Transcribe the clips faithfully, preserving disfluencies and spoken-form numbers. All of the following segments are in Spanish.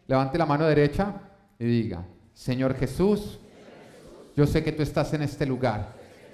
Levante la mano derecha y diga: Señor Jesús, yo sé que tú estás en este lugar.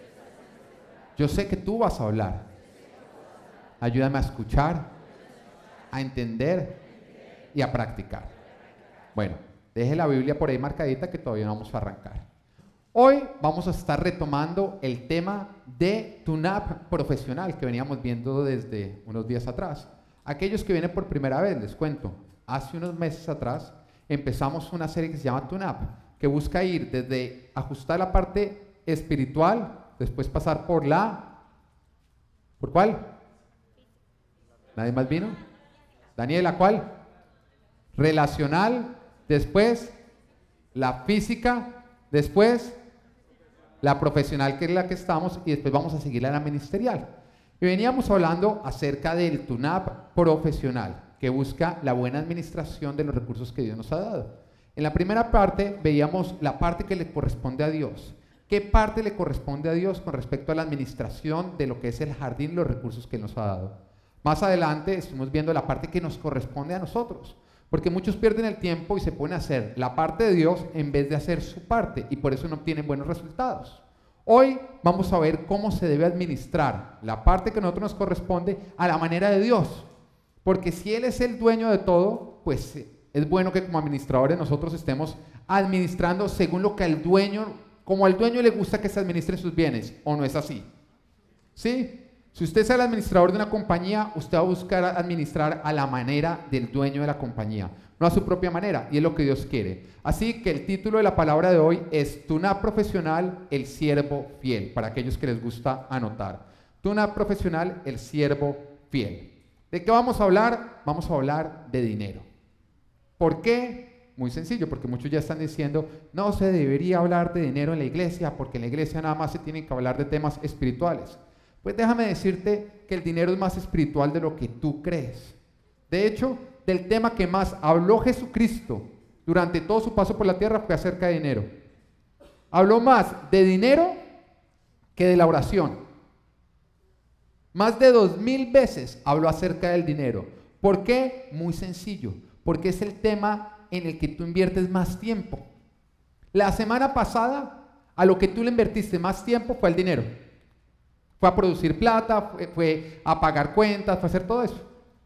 Yo sé que tú vas a hablar. Ayúdame a escuchar, a entender y a practicar. Bueno, deje la Biblia por ahí marcadita que todavía no vamos a arrancar. Hoy vamos a estar retomando el tema de Tunap profesional que veníamos viendo desde unos días atrás. Aquellos que vienen por primera vez, les cuento, hace unos meses atrás empezamos una serie que se llama Tunap, que busca ir desde ajustar la parte espiritual, después pasar por la... ¿Por cuál? ¿Nadie más vino? Daniela, ¿cuál? Relacional, después la física, después la profesional, que es la que estamos, y después vamos a seguir a la ministerial. Y veníamos hablando acerca del Tunap profesional, que busca la buena administración de los recursos que Dios nos ha dado. En la primera parte veíamos la parte que le corresponde a Dios. ¿Qué parte le corresponde a Dios con respecto a la administración de lo que es el jardín, los recursos que nos ha dado? Más adelante estuvimos viendo la parte que nos corresponde a nosotros, porque muchos pierden el tiempo y se ponen a hacer la parte de Dios en vez de hacer su parte, y por eso no obtienen buenos resultados. Hoy vamos a ver cómo se debe administrar la parte que a nosotros nos corresponde a la manera de Dios, porque si Él es el dueño de todo, pues es bueno que como administradores nosotros estemos administrando según lo que al dueño, como al dueño le gusta que se administren sus bienes, ¿o no es así? ¿Sí? Si usted es el administrador de una compañía, usted va a buscar administrar a la manera del dueño de la compañía, no a su propia manera, y es lo que Dios quiere. Así que el título de la palabra de hoy es Tunap profesional, el siervo fiel, para aquellos que les gusta anotar. Tunap profesional, el siervo fiel. ¿De qué vamos a hablar? Vamos a hablar de dinero. ¿Por qué? Muy sencillo, porque muchos ya están diciendo, no se debería hablar de dinero en la iglesia, porque en la iglesia nada más se tienen que hablar de temas espirituales. Pues déjame decirte que el dinero es más espiritual de lo que tú crees. De hecho, del tema que más habló Jesucristo durante todo su paso por la tierra fue acerca de dinero. Habló más de dinero que de la oración. Más de dos mil veces habló acerca del dinero. ¿Por qué? Muy sencillo, porque es el tema en el que tú inviertes más tiempo. La semana pasada, a lo que tú le invertiste más tiempo fue al dinero. Fue a producir plata, fue, fue a pagar cuentas, fue a hacer todo eso.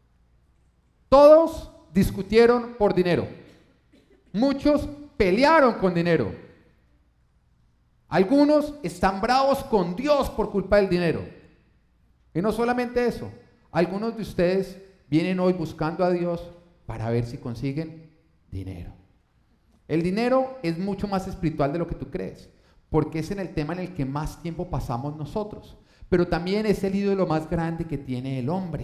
Todos discutieron por dinero. Muchos pelearon con dinero. Algunos están bravos con Dios por culpa del dinero. Y no solamente eso, algunos de ustedes vienen hoy buscando a Dios para ver si consiguen dinero. El dinero es mucho más espiritual de lo que tú crees, porque es en el tema en el que más tiempo pasamos nosotros. Pero también es el ídolo más grande que tiene el hombre.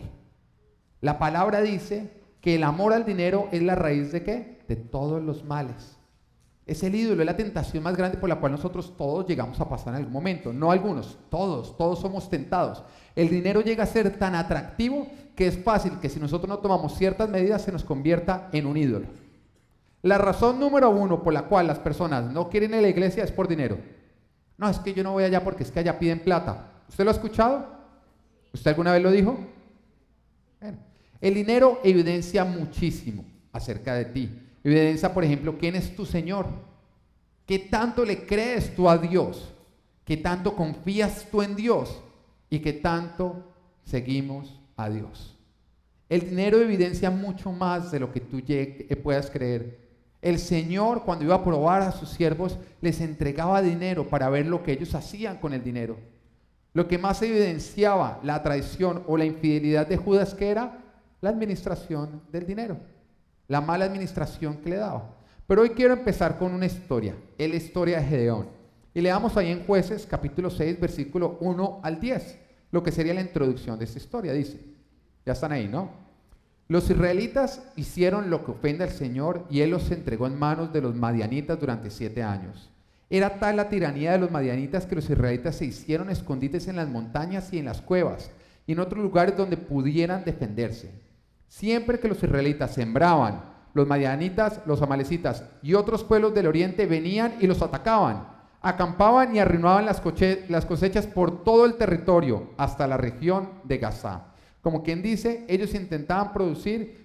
La palabra dice que el amor al dinero es la raíz ¿de qué? De todos los males. Es el ídolo, es la tentación más grande por la cual nosotros todos llegamos a pasar en algún momento. No algunos, todos, todos somos tentados. El dinero llega a ser tan atractivo que es fácil que si nosotros no tomamos ciertas medidas se nos convierta en un ídolo. La razón número uno por la cual las personas no quieren ir a la iglesia es por dinero. No, es que yo no voy allá porque es que allá piden plata. ¿Usted lo ha escuchado? ¿Usted alguna vez lo dijo? Bueno, el dinero evidencia muchísimo acerca de ti. Evidencia, por ejemplo, quién es tu Señor. ¿Qué tanto le crees tú a Dios? ¿Qué tanto confías tú en Dios? ¿Y qué tanto seguimos a Dios? El dinero evidencia mucho más de lo que tú puedas creer. El Señor, cuando iba a probar a sus siervos, les entregaba dinero para ver lo que ellos hacían con el dinero. Lo que más evidenciaba la traición o la infidelidad de Judas, ¿qué era? La administración del dinero, la mala administración que le daba. Pero hoy quiero empezar con una historia, es la historia de Gedeón. Y leamos ahí en Jueces, capítulo seis, versículo uno al diez, lo que sería la introducción de esta historia. Dice, ya están ahí, ¿no? Los israelitas hicieron lo que ofende al Señor y Él los entregó en manos de los madianitas durante siete años. Era tal la tiranía de los madianitas que los israelitas se hicieron escondites en las montañas y en las cuevas y en otros lugares donde pudieran defenderse. Siempre que los israelitas sembraban, los madianitas, los amalecitas y otros pueblos del oriente venían y los atacaban. Acampaban y arruinaban las, coche- las cosechas por todo el territorio hasta la región de Gazá. Como quien dice, ellos intentaban producir,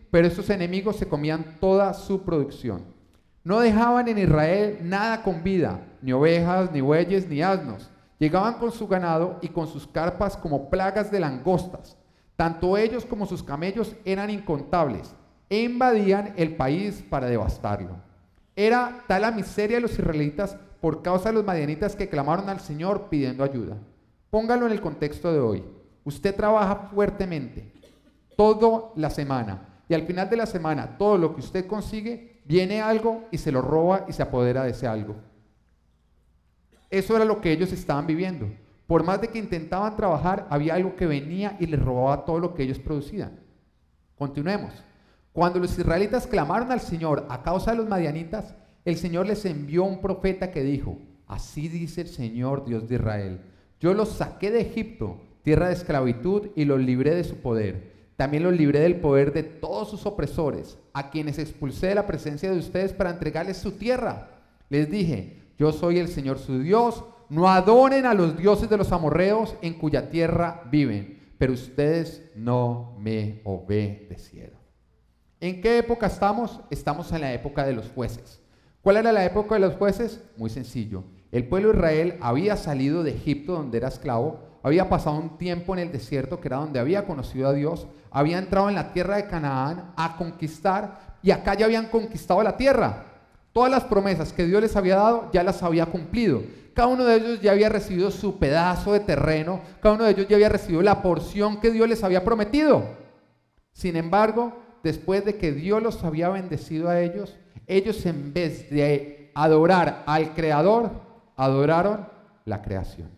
pero estos enemigos se comían toda su producción. No dejaban en Israel nada con vida, ni ovejas, ni bueyes, ni asnos. Llegaban con su ganado y con sus carpas como plagas de langostas. Tanto ellos como sus camellos eran incontables e invadían el país para devastarlo. Era tal la miseria de los israelitas por causa de los madianitas que clamaron al Señor pidiendo ayuda. Póngalo en el contexto de hoy. Usted trabaja fuertemente toda la semana y al final de la semana todo lo que usted consigue, viene algo y se lo roba y se apodera de ese algo. Eso era lo que ellos estaban viviendo. Por más de que intentaban trabajar, había algo que venía y les robaba todo lo que ellos producían. Continuemos. Cuando los israelitas clamaron al Señor a causa de los madianitas, el Señor les envió un profeta que dijo: así dice el Señor Dios de Israel, yo los saqué de Egipto, tierra de esclavitud, y los libré de su poder. También los libré del poder de todos sus opresores, a quienes expulsé de la presencia de ustedes para entregarles su tierra. Les dije: yo soy el Señor su Dios, no adoren a los dioses de los amorreos en cuya tierra viven, pero ustedes no me obedecieron. ¿En qué época estamos? Estamos en la época de los jueces. ¿Cuál era la época de los jueces? Muy sencillo. El pueblo de Israel había salido de Egipto, donde era esclavo, había pasado un tiempo en el desierto, que era donde había conocido a Dios, había entrado en la tierra de Canaán a conquistar, y acá ya habían conquistado la tierra. Todas las promesas que Dios les había dado ya las había cumplido. Cada uno de ellos ya había recibido su pedazo de terreno, cada uno de ellos ya había recibido la porción que Dios les había prometido. Sin embargo, después de que Dios los había bendecido a ellos, ellos en vez de adorar al Creador, adoraron la creación.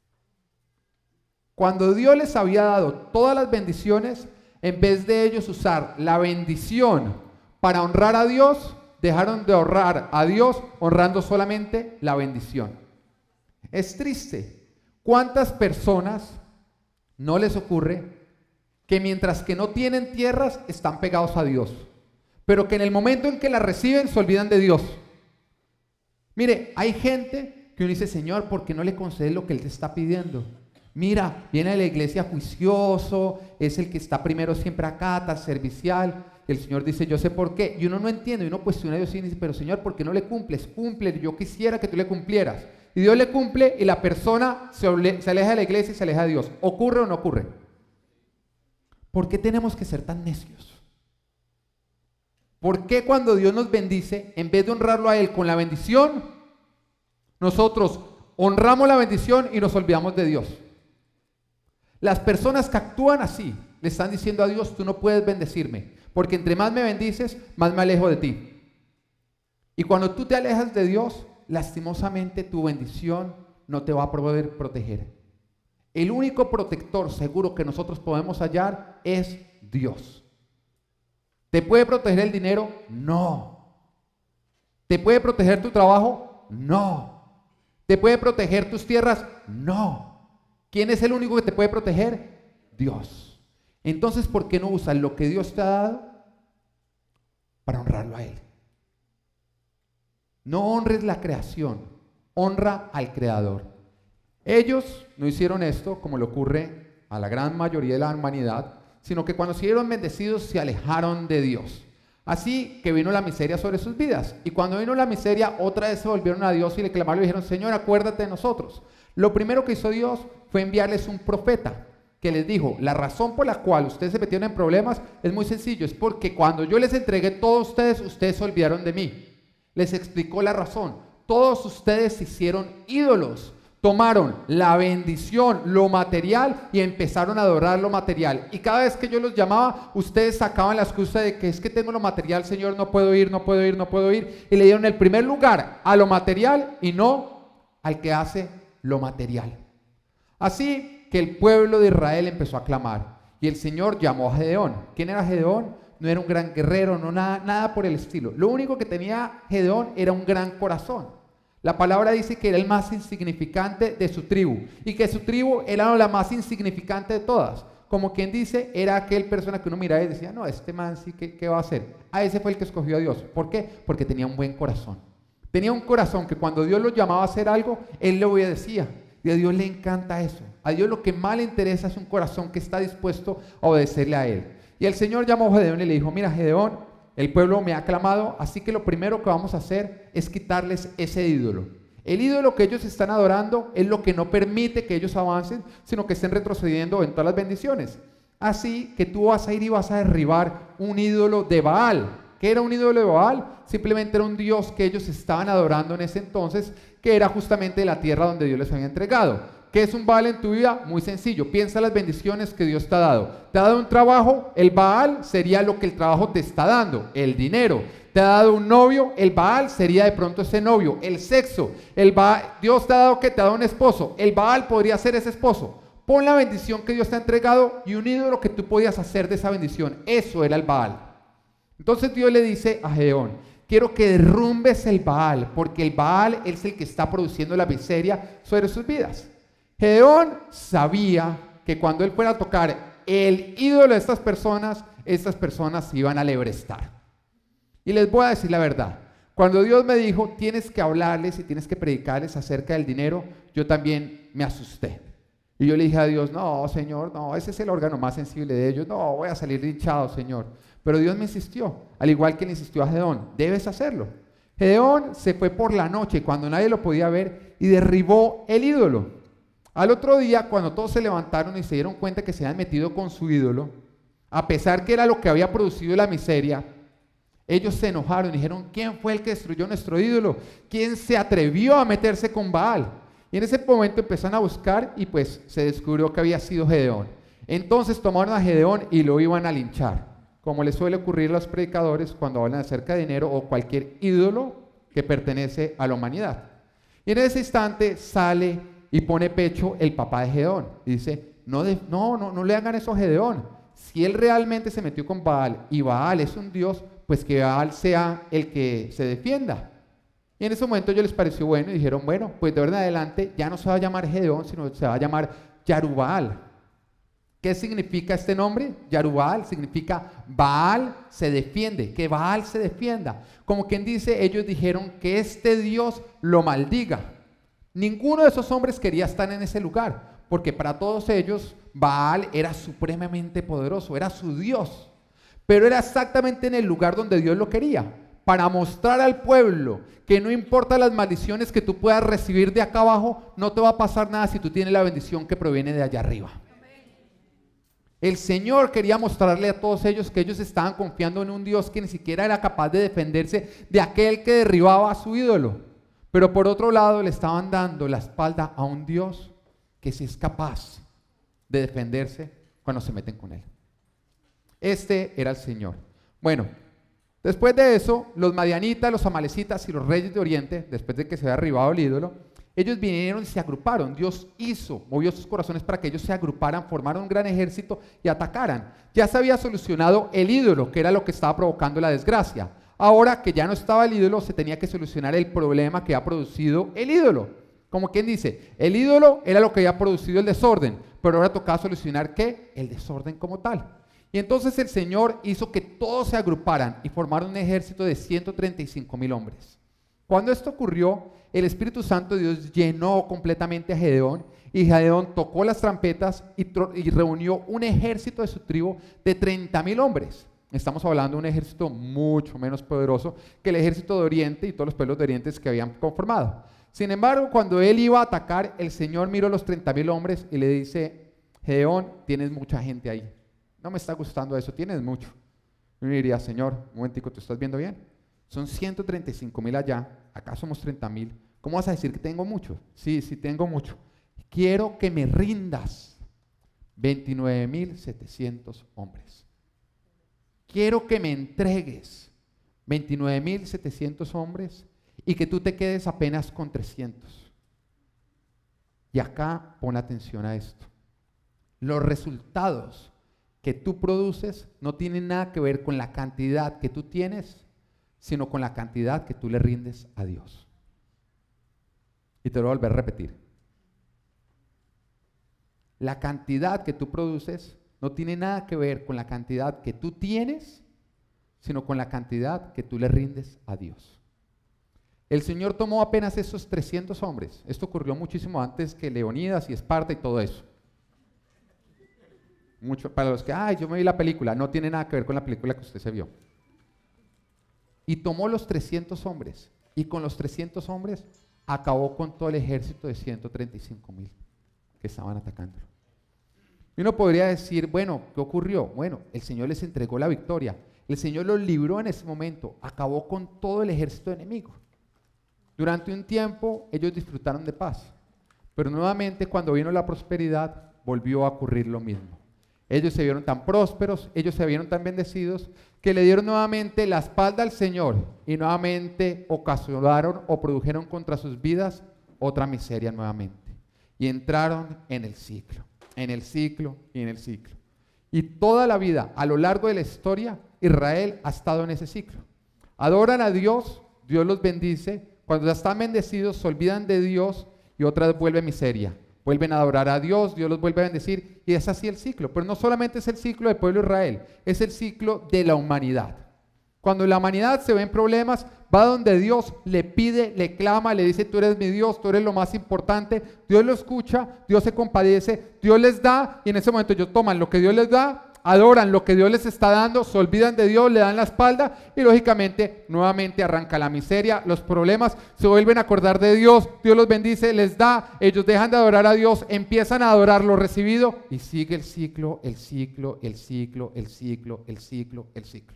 Cuando Dios les había dado todas las bendiciones, en vez de ellos usar la bendición para honrar a Dios, dejaron de honrar a Dios honrando solamente la bendición. Es triste. ¿Cuántas personas no les ocurre que mientras que no tienen tierras están pegados a Dios, pero que en el momento en que la reciben se olvidan de Dios? Mire, hay gente que uno dice: Señor, ¿por qué no le concedes lo que Él te está pidiendo? Mira, viene de la iglesia juicioso, es el que está primero siempre acá, tan servicial. Y el Señor dice: yo sé por qué. Y uno no entiende, y uno cuestiona a Dios y dice: pero Señor, ¿por qué no le cumples? Cumple, yo quisiera que tú le cumplieras. Y Dios le cumple y la persona se, se aleja de la iglesia y se aleja de Dios. ¿Ocurre o no ocurre? ¿Por qué tenemos que ser tan necios? ¿Por qué cuando Dios nos bendice, en vez de honrarlo a Él con la bendición, nosotros honramos la bendición y nos olvidamos de Dios? Las personas que actúan así le están diciendo a Dios: tú no puedes bendecirme, porque entre más me bendices, más me alejo de ti. Y cuando tú te alejas de Dios, lastimosamente tu bendición no te va a poder proteger. El único protector seguro que nosotros podemos hallar es Dios. ¿Te puede proteger el dinero? No. ¿Te puede proteger tu trabajo? No. ¿Te puede proteger tus tierras? No. ¿Quién es el único que te puede proteger? Dios. Entonces, ¿por qué no usas lo que Dios te ha dado para honrarlo a Él? No honres la creación, honra al Creador. Ellos no hicieron esto como le ocurre a la gran mayoría de la humanidad, sino que cuando se vieron bendecidos se alejaron de Dios. Así que vino la miseria sobre sus vidas. Y cuando vino la miseria, otra vez se volvieron a Dios y le clamaron y dijeron: Señor, acuérdate de nosotros. Lo primero que hizo Dios fue enviarles un profeta que les dijo: la razón por la cual ustedes se metieron en problemas es muy sencillo, es porque cuando yo les entregué todo a ustedes, ustedes se olvidaron de mí. Les explicó la razón. Todos ustedes se hicieron ídolos. Tomaron la bendición, lo material, y empezaron a adorar lo material. Y cada vez que yo los llamaba, ustedes sacaban la excusa de que es que tengo lo material, Señor, no puedo ir, no puedo ir, no puedo ir. Y le dieron el primer lugar a lo material y no al que hace lo material. Así que el pueblo de Israel empezó a clamar. Y el Señor llamó a Gedeón. ¿Quién era Gedeón? No era un gran guerrero, no nada, nada por el estilo. Lo único que tenía Gedeón era un gran corazón. La palabra dice que era el más insignificante de su tribu y que su tribu era la más insignificante de todas. Como quien dice, era aquel persona que uno miraba y decía: no, este man sí, ¿qué, qué va a hacer? A ese fue el que escogió a Dios. ¿Por qué? Porque tenía un buen corazón. Tenía un corazón que cuando Dios lo llamaba a hacer algo, Él le obedecía. Y a Dios le encanta eso. A Dios lo que más le interesa es un corazón que está dispuesto a obedecerle a Él. Y el Señor llamó a Gedeón y le dijo, mira Gedeón, el pueblo me ha clamado, así que lo primero que vamos a hacer es quitarles ese ídolo. El ídolo que ellos están adorando es lo que no permite que ellos avancen, sino que estén retrocediendo en todas las bendiciones. Así que tú vas a ir y vas a derribar un ídolo de Baal. ¿Qué era un ídolo de Baal? Simplemente era un dios que ellos estaban adorando en ese entonces, que era justamente la tierra donde Dios les había entregado. ¿Qué es un Baal en tu vida? Muy sencillo, piensa las bendiciones que Dios te ha dado. Te ha dado un trabajo, el Baal sería lo que el trabajo te está dando, el dinero. Te ha dado un novio, el Baal sería de pronto ese novio. El sexo, el Baal, Dios te ha dado que te ha dado un esposo, el Baal podría ser ese esposo. Pon la bendición que Dios te ha entregado y un ídolo que tú podías hacer de esa bendición. Eso era el Baal. Entonces Dios le dice a Gedeón, quiero que derrumbes el Baal, porque el Baal es el que está produciendo la miseria sobre sus vidas. Gedeón sabía que cuando él fuera a tocar el ídolo de estas personas, estas personas se iban a lebrestar. Y les voy a decir la verdad, cuando Dios me dijo, tienes que hablarles y tienes que predicarles acerca del dinero, yo también me asusté. Y yo le dije a Dios, no, Señor, no, ese es el órgano más sensible de ellos, no, voy a salir hinchado, Señor. Pero Dios me insistió, al igual que le insistió a Gedeón, debes hacerlo. Gedeón se fue por la noche cuando nadie lo podía ver y derribó el ídolo. Al otro día, cuando todos se levantaron y se dieron cuenta que se habían metido con su ídolo, a pesar que era lo que había producido la miseria, ellos se enojaron y dijeron, ¿quién fue el que destruyó nuestro ídolo? ¿Quién se atrevió a meterse con Baal? Y en ese momento empezaron a buscar y pues se descubrió que había sido Gedeón. Entonces tomaron a Gedeón y lo iban a linchar, como les suele ocurrir a los predicadores cuando hablan acerca de dinero o cualquier ídolo que pertenece a la humanidad. Y en ese instante sale y pone pecho el papá de Gedeón. Y dice, no, de, no, no, no le hagan eso a Gedeón. Si él realmente se metió con Baal y Baal es un dios, pues que Baal sea el que se defienda. Y en ese momento ellos les pareció bueno y dijeron, bueno, pues de ahora en adelante ya no se va a llamar Gedeón, sino se va a llamar Yarubaal. ¿Qué significa este nombre? Yarubaal significa Baal se defiende, que Baal se defienda. Como quien dice, ellos dijeron que este Dios lo maldiga. Ninguno de esos hombres quería estar en ese lugar, porque para todos ellos Baal era supremamente poderoso, era su Dios. Pero era exactamente en el lugar donde Dios lo quería, para mostrar al pueblo que no importa las maldiciones que tú puedas recibir de acá abajo, no te va a pasar nada si tú tienes la bendición que proviene de allá arriba. El Señor quería mostrarle a todos ellos que ellos estaban confiando en un Dios que ni siquiera era capaz de defenderse de aquel que derribaba a su ídolo. Pero por otro lado le estaban dando la espalda a un Dios que sí es capaz de defenderse cuando se meten con él. Este era el Señor. Bueno, después de eso, los madianitas, los amalecitas y los reyes de Oriente, después de que se había derribado el ídolo, ellos vinieron y se agruparon. Dios hizo, movió sus corazones para que ellos se agruparan, formaran un gran ejército y atacaran. Ya se había solucionado el ídolo, que era lo que estaba provocando la desgracia. Ahora que ya no estaba el ídolo, se tenía que solucionar el problema que ha producido el ídolo. Como quien dice, el ídolo era lo que había producido el desorden, pero ahora tocaba solucionar ¿qué? El desorden como tal. Y entonces el Señor hizo que todos se agruparan y formaron un ejército de ciento treinta y cinco mil hombres. Cuando esto ocurrió, el Espíritu Santo de Dios llenó completamente a Gedeón y Gedeón tocó las trompetas y, y reunió un ejército de su tribu de treinta mil hombres. Estamos hablando de un ejército mucho menos poderoso que el ejército de Oriente y todos los pueblos de Oriente que habían conformado. Sin embargo, cuando él iba a atacar, el Señor miró a los treinta mil hombres y le dice, Gedeón, tienes mucha gente ahí. No me está gustando eso, tienes mucho. Yo le diría, Señor, un momentico, ¿tú estás viendo bien? Son ciento treinta y cinco mil allá, acá somos treinta mil. ¿Cómo vas a decir que tengo mucho? Sí, sí tengo mucho. Quiero que me rindas veintinueve mil setecientos hombres. Quiero que me entregues veintinueve mil setecientos hombres y que tú te quedes apenas con trescientos. Y acá pon atención a esto. Los resultados que tú produces no tienen nada que ver con la cantidad que tú tienes, sino con la cantidad que tú le rindes a Dios. Y te lo voy a volver a repetir. La cantidad que tú produces no tiene nada que ver con la cantidad que tú tienes, sino con la cantidad que tú le rindes a Dios. El Señor tomó apenas esos trescientos hombres. Esto ocurrió muchísimo antes que Leonidas y Esparta y todo eso. Mucho, para los que, ay, yo me vi la película, no tiene nada que ver con la película que usted se vio. Y tomó los trescientos hombres, y con los trescientos hombres acabó con todo el ejército de ciento treinta y cinco mil que estaban atacando. Y uno podría decir, bueno, ¿qué ocurrió? Bueno, el Señor les entregó la victoria. El Señor los libró en ese momento, acabó con todo el ejército enemigo. Durante un tiempo ellos disfrutaron de paz, pero nuevamente cuando vino la prosperidad volvió a ocurrir lo mismo. Ellos se vieron tan prósperos, ellos se vieron tan bendecidos, que le dieron nuevamente la espalda al Señor y nuevamente ocasionaron o produjeron contra sus vidas otra miseria nuevamente. Y entraron en el ciclo, en el ciclo y en el ciclo. Y toda la vida, a lo largo de la historia, Israel ha estado en ese ciclo. Adoran a Dios, Dios los bendice. Cuando ya están bendecidos, se olvidan de Dios y otra vez vuelve miseria. Vuelven a adorar a Dios, Dios los vuelve a bendecir y es así el ciclo. Pero no solamente es el ciclo del pueblo de Israel, es el ciclo de la humanidad. Cuando la humanidad se ve en problemas, va donde Dios, le pide, le clama, le dice, tú eres mi Dios, tú eres lo más importante. Dios lo escucha, Dios se compadece, Dios les da y en ese momento ellos toman lo que Dios les da, adoran lo que Dios les está dando, se olvidan de Dios, le dan la espalda y lógicamente nuevamente arranca la miseria, los problemas, se vuelven a acordar de Dios, Dios los bendice, les da, ellos dejan de adorar a Dios, empiezan a adorar lo recibido y sigue el ciclo, el ciclo, el ciclo, el ciclo, el ciclo, el ciclo.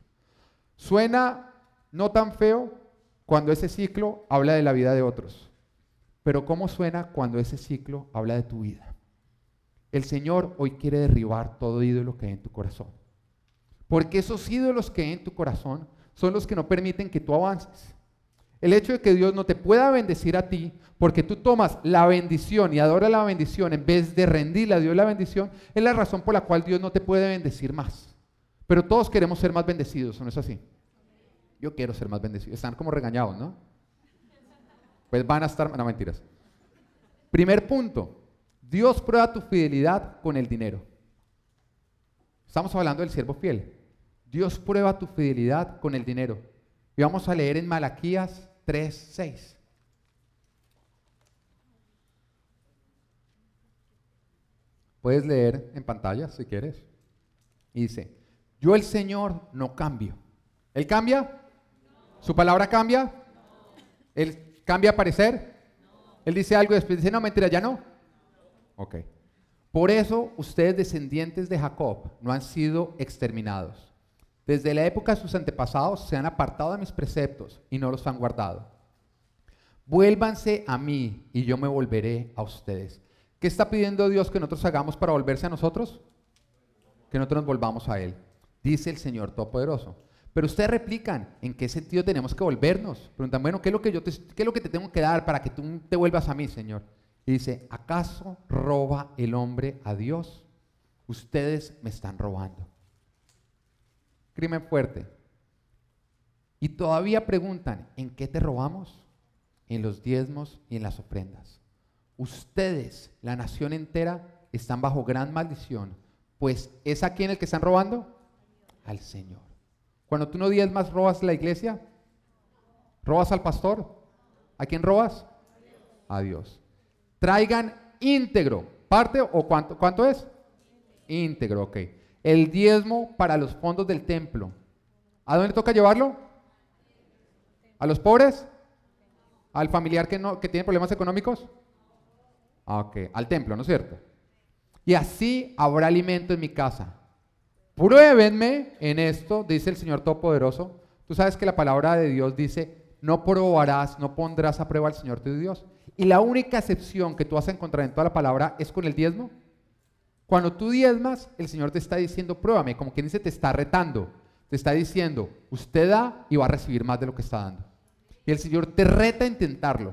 Suena no tan feo cuando ese ciclo habla de la vida de otros, pero ¿cómo suena cuando ese ciclo habla de tu vida? El Señor hoy quiere derribar todo ídolo que hay en tu corazón. Porque esos ídolos que hay en tu corazón son los que no permiten que tú avances. El hecho de que Dios no te pueda bendecir a ti, porque tú tomas la bendición y adoras la bendición en vez de rendirle a Dios la bendición, es la razón por la cual Dios no te puede bendecir más. Pero todos queremos ser más bendecidos, ¿no es así? Yo quiero ser más bendecido. Están como regañados, ¿no? Pues van a estar, no mentiras. Primer punto. Dios prueba tu fidelidad con el dinero. Estamos hablando del siervo fiel. Dios prueba tu fidelidad con el dinero. Y vamos a leer en Malaquías tres, seis. Puedes leer en pantalla si quieres. Y dice, yo el Señor no cambio. ¿Él cambia? No. ¿Su palabra cambia? No. ¿Él cambia parecer? No. ¿Él dice algo y después dice, no, mentira, ya no? Ok. Por eso ustedes, descendientes de Jacob, no han sido exterminados. Desde la época de sus antepasados se han apartado de mis preceptos y no los han guardado. Vuélvanse a mí y yo me volveré a ustedes. ¿Qué está pidiendo Dios que nosotros hagamos para volverse a nosotros? Que nosotros nos volvamos a Él, dice el Señor Todopoderoso. Pero ustedes replican, ¿en qué sentido tenemos que volvernos? Preguntan, bueno, ¿qué es lo que yo te, qué es lo que te tengo que dar para que tú te vuelvas a mí, Señor? Y dice, ¿acaso roba el hombre a Dios? Ustedes me están robando. Crimen fuerte. Y todavía preguntan, ¿en qué te robamos? En los diezmos y en las ofrendas. Ustedes, la nación entera, están bajo gran maldición. Pues, ¿es a quién el que están robando? Al Señor. Cuando tú no diezmas, ¿robas la iglesia? ¿Robas al pastor? ¿A quién robas? A Dios. Traigan íntegro. ¿Parte o cuánto, cuánto es? Íntegro, ok. El diezmo para los fondos del templo. ¿A dónde toca llevarlo? ¿A los pobres? ¿Al familiar que, no, que tiene problemas económicos? Ok, al templo, ¿no es cierto? Y así habrá alimento en mi casa. Pruébenme en esto, dice el Señor Todopoderoso. Tú sabes que la palabra de Dios dice, no probarás, no pondrás a prueba al Señor tu Dios. Y la única excepción que tú vas a encontrar en toda la palabra es con el diezmo. Cuando tú diezmas, el Señor te está diciendo, pruébame, como quien dice, te está retando. Te está diciendo, usted da y va a recibir más de lo que está dando. Y el Señor te reta a intentarlo.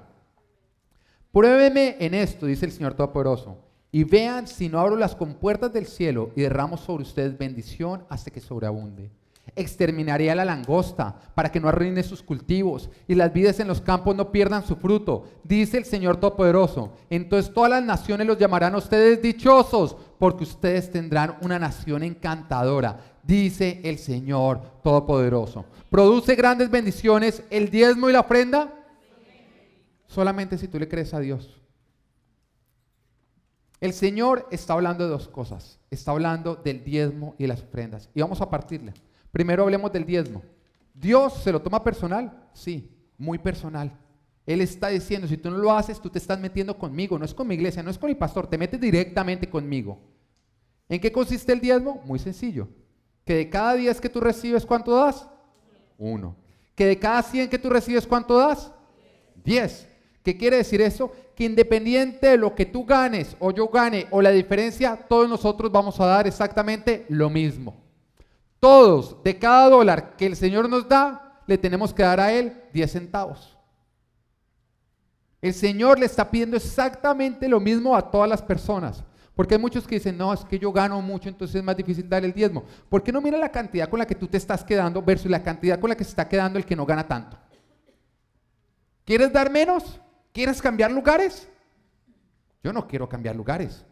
Pruébeme en esto, dice el Señor Todopoderoso, y vean si no abro las compuertas del cielo y derramo sobre ustedes bendición hasta que sobreabunde. Exterminaré a la langosta para que no arruine sus cultivos y las vides en los campos no pierdan su fruto, dice el Señor Todopoderoso. Entonces todas las naciones los llamarán a ustedes dichosos, porque ustedes tendrán una nación encantadora, dice el Señor Todopoderoso. ¿Produce grandes bendiciones el diezmo y la ofrenda? Solamente si tú le crees a Dios. El Señor está hablando de dos cosas. Está hablando del diezmo y de las ofrendas. Y vamos a partirle. Primero hablemos del diezmo. ¿Dios se lo toma personal? Sí, muy personal. Él está diciendo, si tú no lo haces, tú te estás metiendo conmigo. No es con mi iglesia, no es con mi pastor, te metes directamente conmigo. ¿En qué consiste el diezmo? Muy sencillo. Que de cada diez que tú recibes, ¿cuánto das? Uno. Que de cada cien que tú recibes, ¿cuánto das? Diez. ¿Qué quiere decir eso? Que independiente de lo que tú ganes o yo gane o la diferencia, todos nosotros vamos a dar exactamente lo mismo. Todos, de cada dólar que el Señor nos da, le tenemos que dar a Él diez centavos. El Señor le está pidiendo exactamente lo mismo a todas las personas. Porque hay muchos que dicen, no, es que yo gano mucho, entonces es más difícil dar el diezmo. ¿Por qué no mira la cantidad con la que tú te estás quedando versus la cantidad con la que se está quedando el que no gana tanto? ¿Quieres dar menos? ¿Quieres cambiar lugares? Yo no quiero cambiar lugares.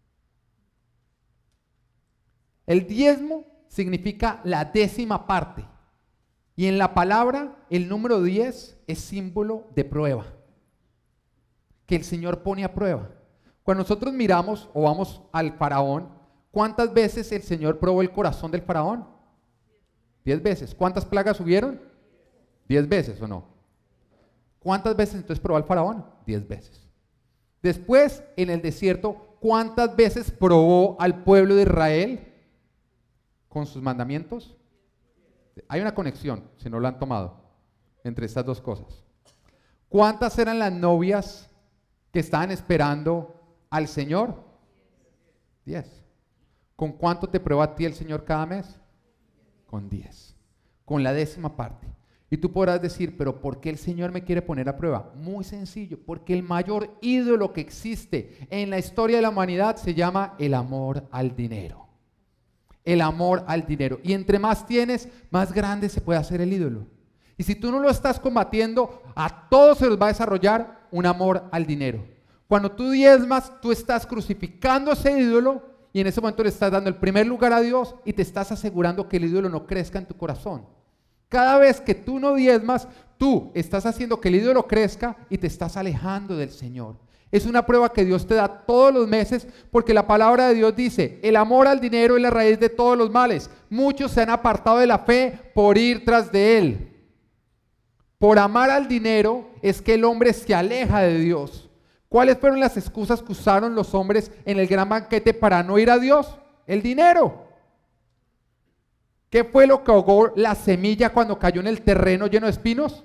El diezmo significa la décima parte. Y en la palabra, el número diez es símbolo de prueba. Que el Señor pone a prueba. Cuando nosotros miramos o vamos al faraón, ¿cuántas veces el Señor probó el corazón del faraón? Diez veces. ¿Cuántas plagas hubieron? Diez veces, ¿o no? ¿Cuántas veces entonces probó al faraón? Diez veces. Después, en el desierto, ¿cuántas veces probó al pueblo de Israel con sus mandamientos? Hay una conexión, si no lo han tomado, entre estas dos cosas. ¿Cuántas eran las novias que estaban esperando al Señor? Diez. ¿Con cuánto te prueba a ti el Señor cada mes? Con diez. Con la décima parte. Y tú podrás decir, pero ¿por qué el Señor me quiere poner a prueba? Muy sencillo, porque el mayor ídolo que existe en la historia de la humanidad se llama el amor al dinero. El amor al dinero. Y entre más tienes, más grande se puede hacer el ídolo. Y si tú no lo estás combatiendo, a todos se les va a desarrollar un amor al dinero. Cuando tú diezmas, tú estás crucificando ese ídolo y en ese momento le estás dando el primer lugar a Dios y te estás asegurando que el ídolo no crezca en tu corazón. Cada vez que tú no diezmas, tú estás haciendo que el ídolo crezca y te estás alejando del Señor. Es una prueba que Dios te da todos los meses porque la palabra de Dios dice, el amor al dinero es la raíz de todos los males. Muchos se han apartado de la fe por ir tras de él. Por amar al dinero es que el hombre se aleja de Dios. ¿Cuáles fueron las excusas que usaron los hombres en el gran banquete para no ir a Dios? El dinero. ¿Qué fue lo que ahogó la semilla cuando cayó en el terreno lleno de espinos?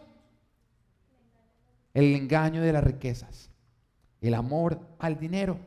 El engaño de las riquezas, el amor al dinero.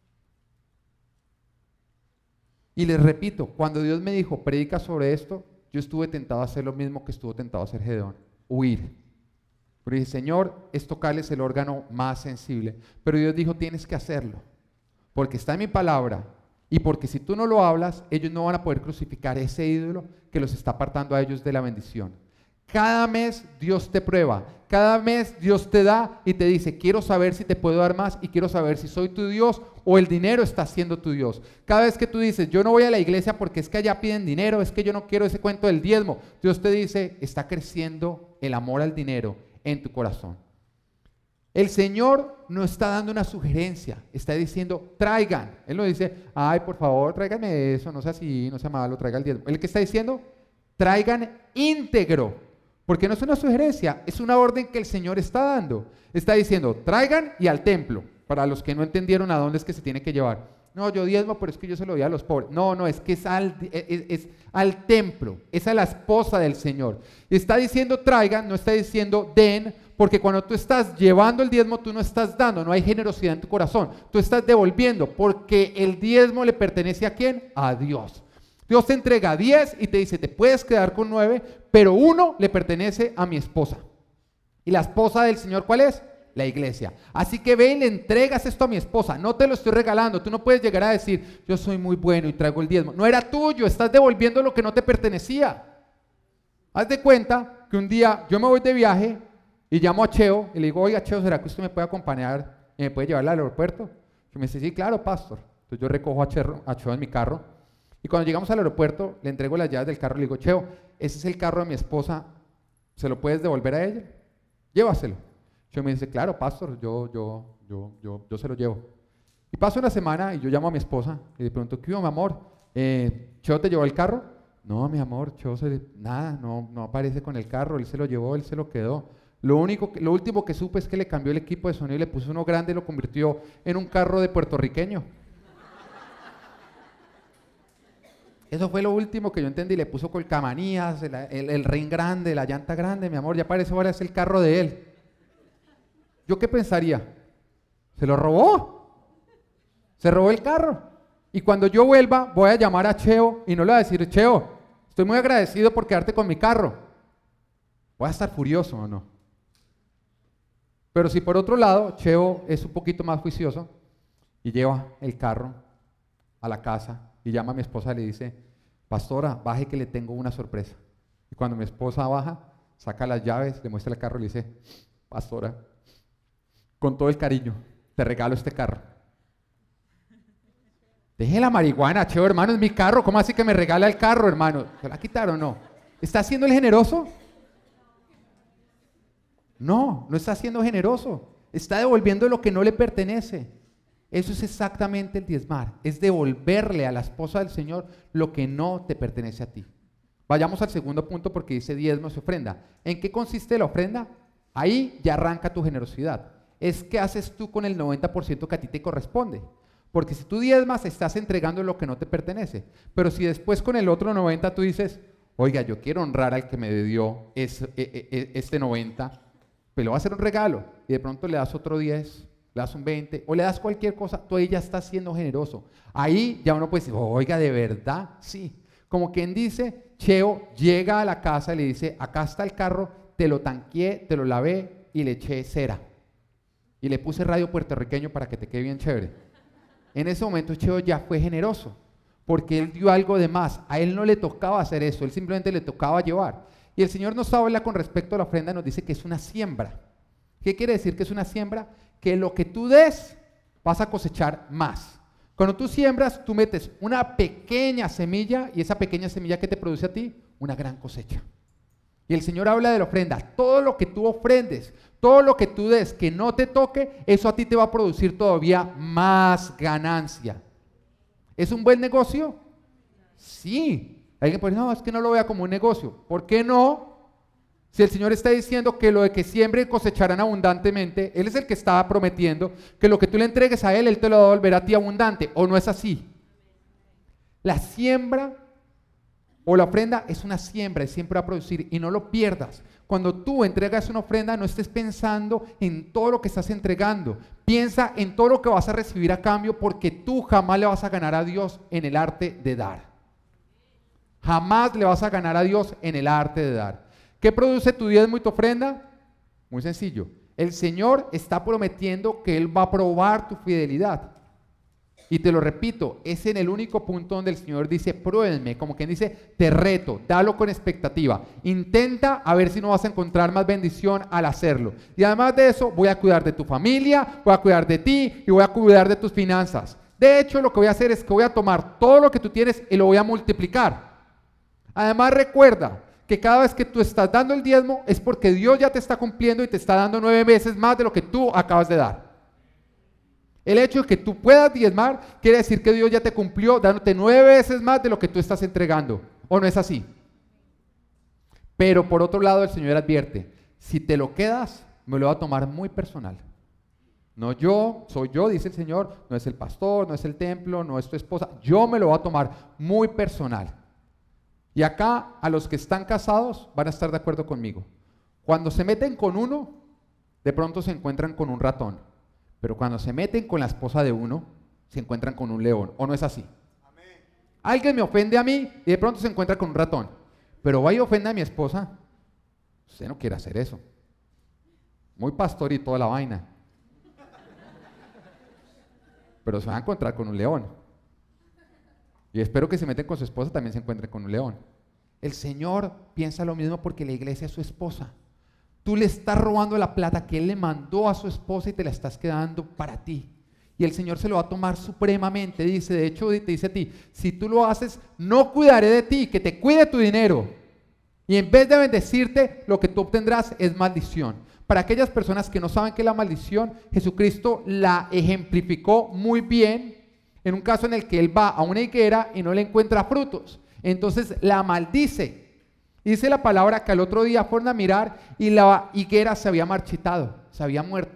Y les repito, cuando Dios me dijo, predica sobre esto, yo estuve tentado a hacer lo mismo que estuvo tentado a hacer Gedeón, huir. Pero dije, Señor, es tocarles el órgano más sensible. Pero Dios dijo, tienes que hacerlo, porque está en mi palabra. Y porque si tú no lo hablas, ellos no van a poder crucificar ese ídolo que los está apartando a ellos de la bendición. Cada mes Dios te prueba, cada mes Dios te da y te dice, quiero saber si te puedo dar más y quiero saber si soy tu Dios o el dinero está siendo tu Dios. Cada vez que tú dices, yo no voy a la iglesia porque es que allá piden dinero, es que yo no quiero ese cuento del diezmo, Dios te dice, está creciendo el amor al dinero en tu corazón. El Señor no está dando una sugerencia, está diciendo, traigan. Él no dice, ay, por favor, tráiganme eso, no sea así, no sea malo, traiga el diezmo. Él que está diciendo, traigan íntegro, porque no es una sugerencia, es una orden que el Señor está dando. Está diciendo, traigan y al templo, para los que no entendieron a dónde es que se tiene que llevar. No, yo diezmo, pero es que yo se lo doy a los pobres. No, no, es que es al, es, es al templo, es a la esposa del Señor. Está diciendo traigan, no está diciendo den, porque cuando tú estás llevando el diezmo, tú no estás dando, no hay generosidad en tu corazón. Tú estás devolviendo, porque el diezmo le pertenece ¿a quién? A Dios. Dios te entrega diez y te dice, te puedes quedar con nueve, pero uno le pertenece a mi esposa. ¿Y la esposa del Señor cuál es? La iglesia. Así que ve y le entregas esto a mi esposa, no te lo estoy regalando. Tú no puedes llegar a decir, yo soy muy bueno y traigo el diezmo. No era tuyo, estás devolviendo lo que no te pertenecía. Haz de cuenta que un día yo me voy de viaje y llamo a Cheo y le digo, oiga Cheo, ¿será que usted me puede acompañar y me puede llevar al aeropuerto? Y me dice, sí, claro, pastor. Entonces yo recojo a Cheo, a Cheo en mi carro y cuando llegamos al aeropuerto le entrego las llaves del carro y le digo, Cheo, ese es el carro de mi esposa, ¿se lo puedes devolver a ella? Llévaselo. Cheo me dice, claro, pastor, yo, yo, yo, yo, yo se lo llevo. Y pasa una semana y yo llamo a mi esposa y le pregunto, ¿qué hubo, mi amor? Eh, ¿Cheo te llevó el carro? No, mi amor, Cheo se le, nada, no, no aparece con el carro, él se lo llevó, él se lo quedó. Lo, único que, lo último que supe es que le cambió el equipo de sonido y le puso uno grande y lo convirtió en un carro de puertorriqueño. Eso fue lo último que yo entendí, le puso colcamanías, el, el, el ring grande, la llanta grande, mi amor, ya parece ahora es el carro de él. ¿Yo qué pensaría? ¿Se lo robó? ¿Se robó el carro? Y cuando yo vuelva, voy a llamar a Cheo y no le voy a decir, Cheo, estoy muy agradecido por quedarte con mi carro. Voy a estar furioso o no. Pero si por otro lado, Cheo es un poquito más juicioso y lleva el carro a la casa y llama a mi esposa y le dice, pastora, baje que le tengo una sorpresa. Y cuando mi esposa baja, saca las llaves, le muestra el carro y le dice, pastora, con todo el cariño, te regalo este carro. Deje la marihuana, Cheo, hermano, es mi carro. ¿Cómo así que me regala el carro, hermano? ¿Se la quitaron o no? ¿Está siendo el generoso? No, no está siendo generoso. Está devolviendo lo que no le pertenece. Eso es exactamente el diezmar. Es devolverle a la esposa del Señor lo que no te pertenece a ti. Vayamos al segundo punto porque dice diezmos y ofrenda. ¿En qué consiste la ofrenda? Ahí ya arranca tu generosidad. Es qué haces tú con el noventa por ciento que a ti te corresponde. Porque si tú diezmas, estás entregando lo que no te pertenece. Pero si después con el otro noventa tú dices, oiga, yo quiero honrar al que me dio ese, este noventa, pues le voy a hacer un regalo. Y de pronto le das otro diez, le das un veinte, o le das cualquier cosa, tú ahí ya estás siendo generoso. Ahí ya uno puede decir, oiga, ¿de verdad? Sí. Como quien dice, Cheo llega a la casa y le dice, acá está el carro, te lo tanqueé, te lo lavé y le eché cera. Y le puse radio puertorriqueño para que te quede bien chévere. En ese momento Cheo ya fue generoso, porque él dio algo de más. A él no le tocaba hacer eso, él simplemente le tocaba llevar. Y el Señor nos habla con respecto a la ofrenda, nos dice que es una siembra. ¿Qué quiere decir que es una siembra? Que lo que tú des, vas a cosechar más. Cuando tú siembras, tú metes una pequeña semilla, y esa pequeña semilla que te produce a ti, una gran cosecha. Y el Señor habla de la ofrenda. Todo lo que tú ofrendes, todo lo que tú des que no te toque, eso a ti te va a producir todavía más ganancia. ¿Es un buen negocio? Sí. Alguien puede decir, no, es que no lo vea como un negocio. ¿Por qué no? Si el Señor está diciendo que lo de que siembren cosecharán abundantemente, Él es el que está prometiendo que lo que tú le entregues a Él, Él te lo va a devolver a ti abundante. ¿O no es así? La siembra o la ofrenda es una siembra y siempre va a producir, y no lo pierdas. Cuando tú entregas una ofrenda, no estés pensando en todo lo que estás entregando. Piensa en todo lo que vas a recibir a cambio, porque tú jamás le vas a ganar a Dios en el arte de dar. Jamás le vas a ganar a Dios en el arte de dar. ¿Qué produce tu diezmo y tu ofrenda? Muy sencillo. El Señor está prometiendo que Él va a probar tu fidelidad. Y te lo repito, es en el único punto donde el Señor dice, pruébenme, como quien dice, te reto, dalo con expectativa. Intenta a ver si no vas a encontrar más bendición al hacerlo. Y además de eso, voy a cuidar de tu familia, voy a cuidar de ti y voy a cuidar de tus finanzas. De hecho, lo que voy a hacer es que voy a tomar todo lo que tú tienes y lo voy a multiplicar. Además, recuerda que cada vez que tú estás dando el diezmo es porque Dios ya te está cumpliendo y te está dando nueve veces más de lo que tú acabas de dar. El hecho de que tú puedas diezmar quiere decir que Dios ya te cumplió dándote nueve veces más de lo que tú estás entregando. ¿O no es así? Pero por otro lado el Señor advierte, si te lo quedas, me lo va a tomar muy personal. No yo, soy yo, dice el Señor, no es el pastor, no es el templo, no es tu esposa. Yo me lo voy a tomar muy personal. Y acá a los que están casados van a estar de acuerdo conmigo. Cuando se meten con uno, de pronto se encuentran con un ratón. Pero cuando se meten con la esposa de uno, se encuentran con un león. ¿O no es así? Amén. Alguien me ofende a mí y de pronto se encuentra con un ratón. Pero va y ofende a mi esposa. Usted no quiere hacer eso. Muy pastor y toda la vaina. Pero se va a encontrar con un león. Y espero que se meten con su esposa también se encuentren con un león. El Señor piensa lo mismo porque la iglesia es su esposa. Tú le estás robando la plata que Él le mandó a su esposa y te la estás quedando para ti. Y el Señor se lo va a tomar supremamente. Dice, de hecho, te dice a ti, si tú lo haces, no cuidaré de ti, que te cuide tu dinero. Y en vez de bendecirte, lo que tú obtendrás es maldición. Para aquellas personas que no saben qué es la maldición, Jesucristo la ejemplificó muy bien en un caso en el que él va a una higuera y no le encuentra frutos. Entonces la maldice. Dice la palabra que al otro día fueron a mirar y la higuera se había marchitado, se había muerto.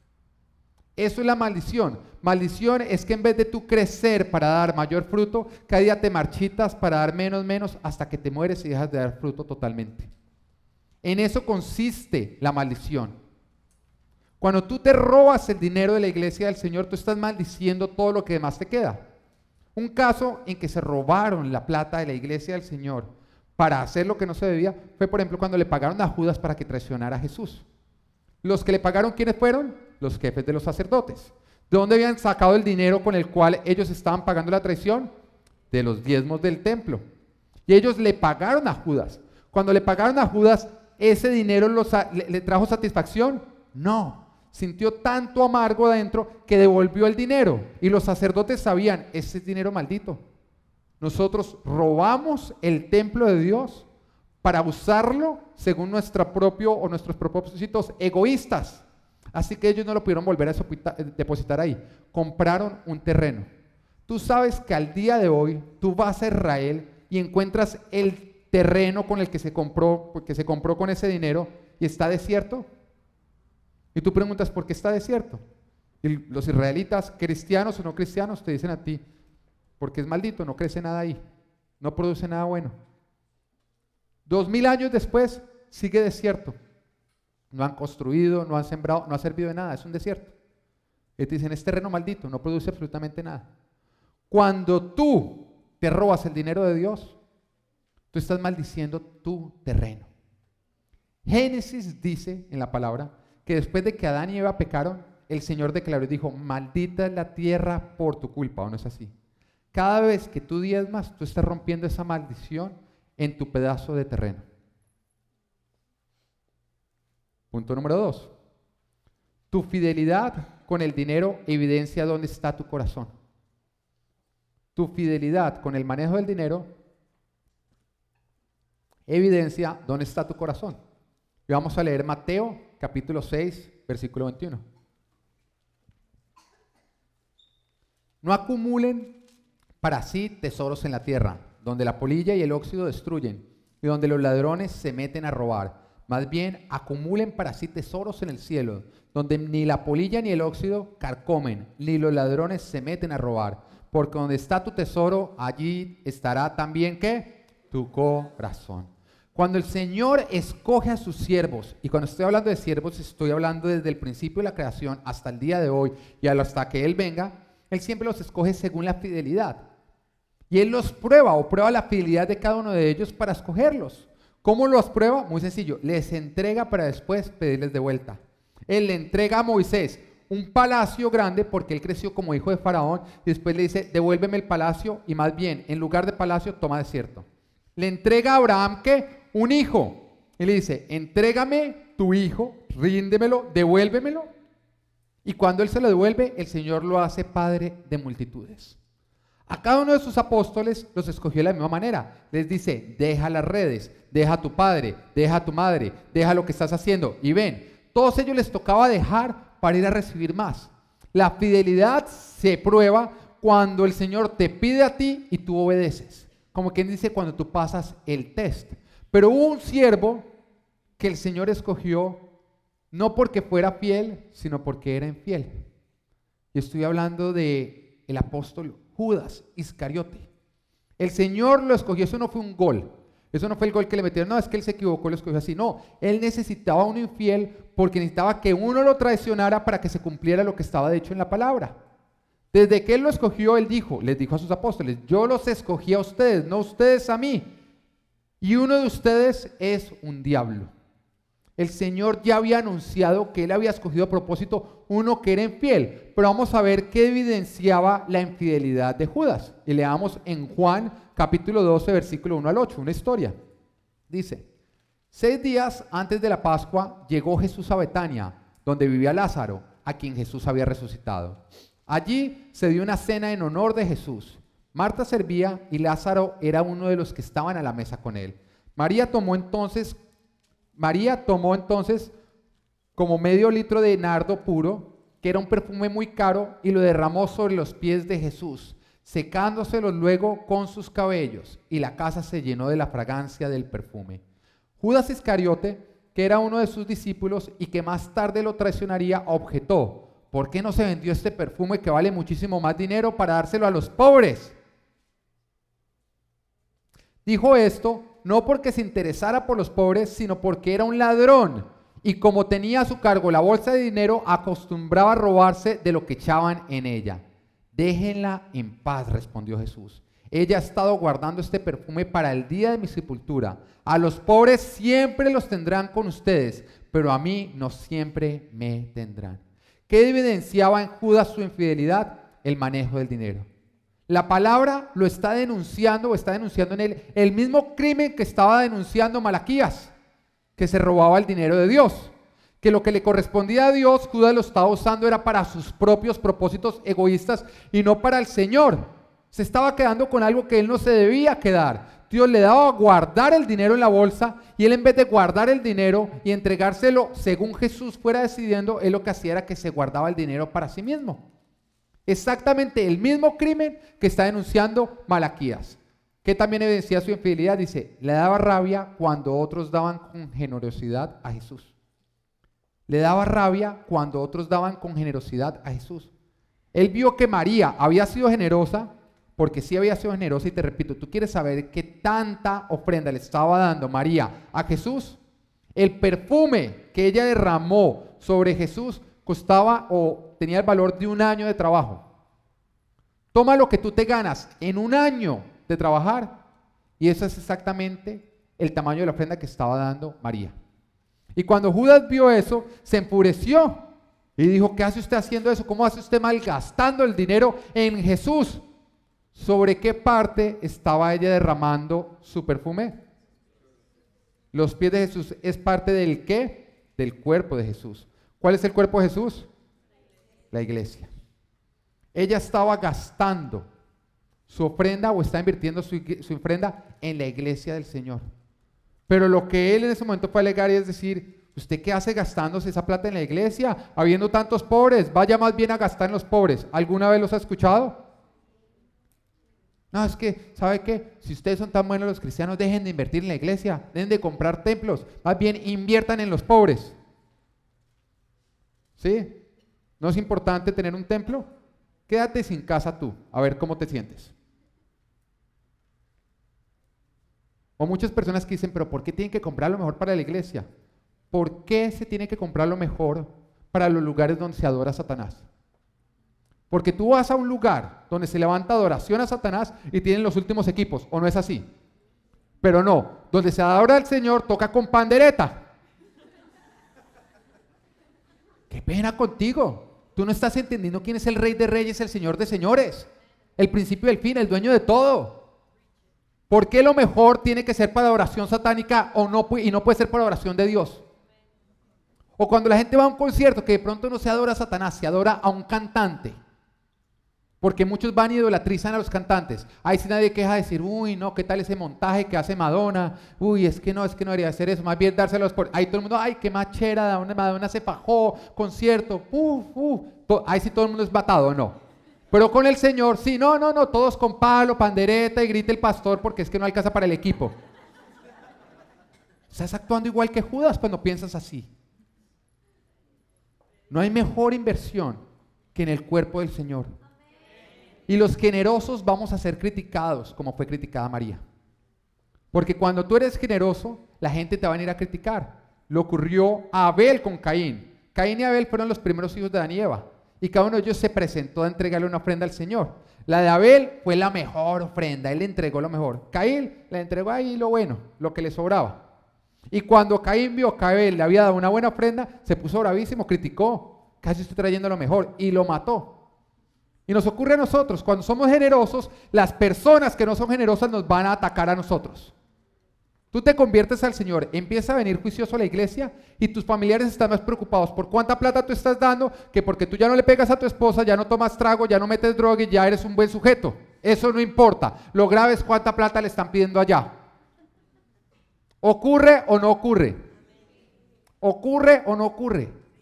Eso es la maldición. Maldición es que en vez de tú crecer para dar mayor fruto, cada día te marchitas para dar menos, menos, hasta que te mueres y dejas de dar fruto totalmente. En eso consiste la maldición. Cuando tú te robas el dinero de la iglesia del Señor, tú estás maldiciendo todo lo que demás te queda. Un caso en que se robaron la plata de la iglesia del Señor para hacer lo que no se debía, fue por ejemplo cuando le pagaron a Judas para que traicionara a Jesús. Los que le pagaron, ¿quiénes fueron? Los jefes de los sacerdotes. ¿De dónde habían sacado el dinero con el cual ellos estaban pagando la traición? De los diezmos del templo. Y ellos le pagaron a Judas. Cuando le pagaron a Judas, ¿ese dinero los, le, le trajo satisfacción? No. Sintió tanto amargo adentro que devolvió el dinero. Y los sacerdotes sabían, ese es dinero maldito. Nosotros robamos el templo de Dios para usarlo según nuestro propio o nuestros propósitos egoístas. Así que ellos no lo pudieron volver a depositar ahí. Compraron un terreno. Tú sabes que al día de hoy tú vas a Israel y encuentras el terreno con el que se compró, que se compró con ese dinero y está desierto. Y tú preguntas, ¿por qué está desierto? Y los israelitas, cristianos o no cristianos, te dicen a ti, porque es maldito, no crece nada ahí, no produce nada bueno. Dos mil años después sigue desierto. No han construido, no han sembrado, no ha servido de nada, es un desierto. Y te dicen, es terreno maldito, no produce absolutamente nada. Cuando tú te robas el dinero de Dios, tú estás maldiciendo tu terreno. Génesis dice en la palabra que después de que Adán y Eva pecaron, el Señor declaró y dijo, maldita es la tierra por tu culpa, ¿o no es así? Cada vez que tú diezmas, tú estás rompiendo esa maldición en tu pedazo de terreno. Punto número dos. Tu fidelidad con el dinero evidencia dónde está tu corazón. Tu fidelidad con el manejo del dinero evidencia dónde está tu corazón. Y vamos a leer Mateo capítulo seis, versículo veintiuno. No acumulen para sí tesoros en la tierra, donde la polilla y el óxido destruyen, y donde los ladrones se meten a robar. Más bien, acumulen para sí tesoros en el cielo, donde ni la polilla ni el óxido carcomen, ni los ladrones se meten a robar. Porque donde está tu tesoro, allí estará también, ¿qué? Tu corazón. Cuando el Señor escoge a sus siervos, y cuando estoy hablando de siervos, estoy hablando desde el principio de la creación hasta el día de hoy, y hasta que Él venga, Él siempre los escoge según la fidelidad. Y Él los prueba, o prueba la fidelidad de cada uno de ellos para escogerlos. ¿Cómo los prueba? Muy sencillo, les entrega para después pedirles de vuelta. Él le entrega a Moisés un palacio grande porque él creció como hijo de Faraón y después le dice, devuélveme el palacio y más bien, en lugar de palacio, toma desierto. Le entrega a Abraham, ¿qué? Un hijo. Y le dice, entrégame tu hijo, ríndemelo, devuélvemelo. Y cuando él se lo devuelve, el Señor lo hace padre de multitudes. A cada uno de sus apóstoles los escogió de la misma manera. Les dice, deja las redes, deja a tu padre, deja a tu madre, deja lo que estás haciendo. Y ven, todos ellos les tocaba dejar para ir a recibir más. La fidelidad se prueba cuando el Señor te pide a ti y tú obedeces. Como quien dice cuando tú pasas el test. Pero hubo un siervo que el Señor escogió no porque fuera fiel, sino porque era infiel. Y estoy hablando de el apóstol Judas Iscariote. El Señor lo escogió, eso no fue un gol. Eso no fue el gol que le metieron, no, es que él se equivocó, lo escogió así. No, él necesitaba un infiel porque necesitaba que uno lo traicionara para que se cumpliera lo que estaba dicho en la palabra. Desde que él lo escogió, él dijo, les dijo a sus apóstoles, yo los escogí a ustedes, no ustedes a mí. Y uno de ustedes es un diablo. El Señor ya había anunciado que Él había escogido a propósito uno que era infiel, pero vamos a ver qué evidenciaba la infidelidad de Judas. Y leamos en Juan capítulo doce, versículo uno al ocho, una historia. Dice, seis días antes de la Pascua llegó Jesús a Betania, donde vivía Lázaro, a quien Jesús había resucitado. Allí se dio una cena en honor de Jesús. Marta servía y Lázaro era uno de los que estaban a la mesa con él. María tomó entonces María tomó entonces como medio litro de nardo puro, que era un perfume muy caro, y lo derramó sobre los pies de Jesús, secándoselos luego con sus cabellos, y la casa se llenó de la fragancia del perfume. Judas Iscariote, que era uno de sus discípulos y que más tarde lo traicionaría, objetó: ¿por qué no se vendió este perfume que vale muchísimo más dinero para dárselo a los pobres? Dijo esto no porque se interesara por los pobres, sino porque era un ladrón, y como tenía a su cargo la bolsa de dinero, acostumbraba a robarse de lo que echaban en ella. Déjenla en paz, respondió Jesús. Ella ha estado guardando este perfume para el día de mi sepultura. A los pobres siempre los tendrán con ustedes, pero a mí no siempre me tendrán. ¿Qué evidenciaba en Judas su infidelidad? El manejo del dinero. La palabra lo está denunciando o está denunciando en él el mismo crimen que estaba denunciando Malaquías, que se robaba el dinero de Dios, que lo que le correspondía a Dios, Judas lo estaba usando era para sus propios propósitos egoístas y no para el Señor. Se estaba quedando con algo que él no se debía quedar. Dios le daba a guardar el dinero en la bolsa y él, en vez de guardar el dinero y entregárselo según Jesús fuera decidiendo, él lo que hacía era que se guardaba el dinero para sí mismo. Exactamente el mismo crimen que está denunciando Malaquías, que también evidencia su infidelidad. Dice, le daba rabia cuando otros daban con generosidad a Jesús. Le daba rabia cuando otros daban con generosidad a Jesús. Él vio que María había sido generosa, porque sí había sido generosa, y te repito, ¿tú quieres saber qué tanta ofrenda le estaba dando María a Jesús? El perfume que ella derramó sobre Jesús costaba o tenía el valor de un año de trabajo. Toma lo que tú te ganas en un año de trabajar, y eso es exactamente el tamaño de la ofrenda que estaba dando María. Y cuando Judas vio eso, se enfureció y dijo, ¿qué hace usted haciendo eso? ¿Cómo hace usted malgastando el dinero en Jesús? ¿Sobre qué parte estaba ella derramando su perfume? Los pies de Jesús es parte del ¿qué? Del cuerpo de Jesús. ¿Cuál es el cuerpo de Jesús? La iglesia. Ella estaba gastando su ofrenda o está invirtiendo su, su ofrenda en la iglesia del Señor. Pero lo que él en ese momento fue alegar es decir, ¿usted qué hace gastándose esa plata en la iglesia? Habiendo tantos pobres, vaya más bien a gastar en los pobres. ¿Alguna vez los ha escuchado? No, es que, ¿sabe qué? Si ustedes son tan buenos los cristianos, dejen de invertir en la iglesia, dejen de comprar templos, más bien inviertan en los pobres. ¿Sí? ¿No es importante tener un templo? Quédate sin casa tú, a ver cómo te sientes. O muchas personas que dicen, pero ¿por qué tienen que comprar lo mejor para la iglesia? ¿Por qué se tiene que comprar lo mejor para los lugares donde se adora a Satanás? Porque tú vas a un lugar donde se levanta adoración a Satanás y tienen los últimos equipos, ¿o no es así? Pero no, donde se adora al Señor toca con pandereta. ¡Qué pena contigo! Tú no estás entendiendo quién es el Rey de Reyes, el Señor de Señores, el principio y el fin, el dueño de todo. ¿Por qué lo mejor tiene que ser para adoración satánica o no, y no puede ser para adoración de Dios? O cuando la gente va a un concierto que de pronto no se adora a Satanás, se adora a un cantante. Porque muchos van y idolatrizan a los cantantes. Ahí sí nadie queja de decir, uy, no, ¿qué tal ese montaje que hace Madonna? Uy, es que no, es que no debería hacer eso, más bien dárselos por... Ahí todo el mundo, ay, qué machera, Madonna se fajó, concierto, uf, uf. Ahí sí todo el mundo es matado, ¿no? Pero con el Señor, sí, no, no, no, todos con palo, pandereta y grita el pastor porque es que no alcanza para el equipo. Estás actuando igual que Judas cuando piensas así. No hay mejor inversión que en el cuerpo del Señor. Y los generosos vamos a ser criticados como fue criticada María. Porque cuando tú eres generoso, la gente te va a venir a criticar. Le ocurrió a Abel con Caín. Caín y Abel fueron los primeros hijos de Adán y Eva. Y cada uno de ellos se presentó a entregarle una ofrenda al Señor. La de Abel fue la mejor ofrenda, él le entregó lo mejor. Caín le entregó ahí lo bueno, lo que le sobraba. Y cuando Caín vio que Abel le había dado una buena ofrenda, se puso bravísimo, criticó, casi estoy trayendo lo mejor, y lo mató. Y nos ocurre a nosotros, cuando somos generosos, las personas que no son generosas nos van a atacar a nosotros. Tú te conviertes al Señor, empieza a venir juicioso a la iglesia y tus familiares están más preocupados por cuánta plata tú estás dando que porque tú ya no le pegas a tu esposa, ya no tomas trago, ya no metes droga y ya eres un buen sujeto. Eso no importa. Lo grave es cuánta plata le están pidiendo allá. ¿Ocurre o no ocurre? ¿Ocurre o no ocurre?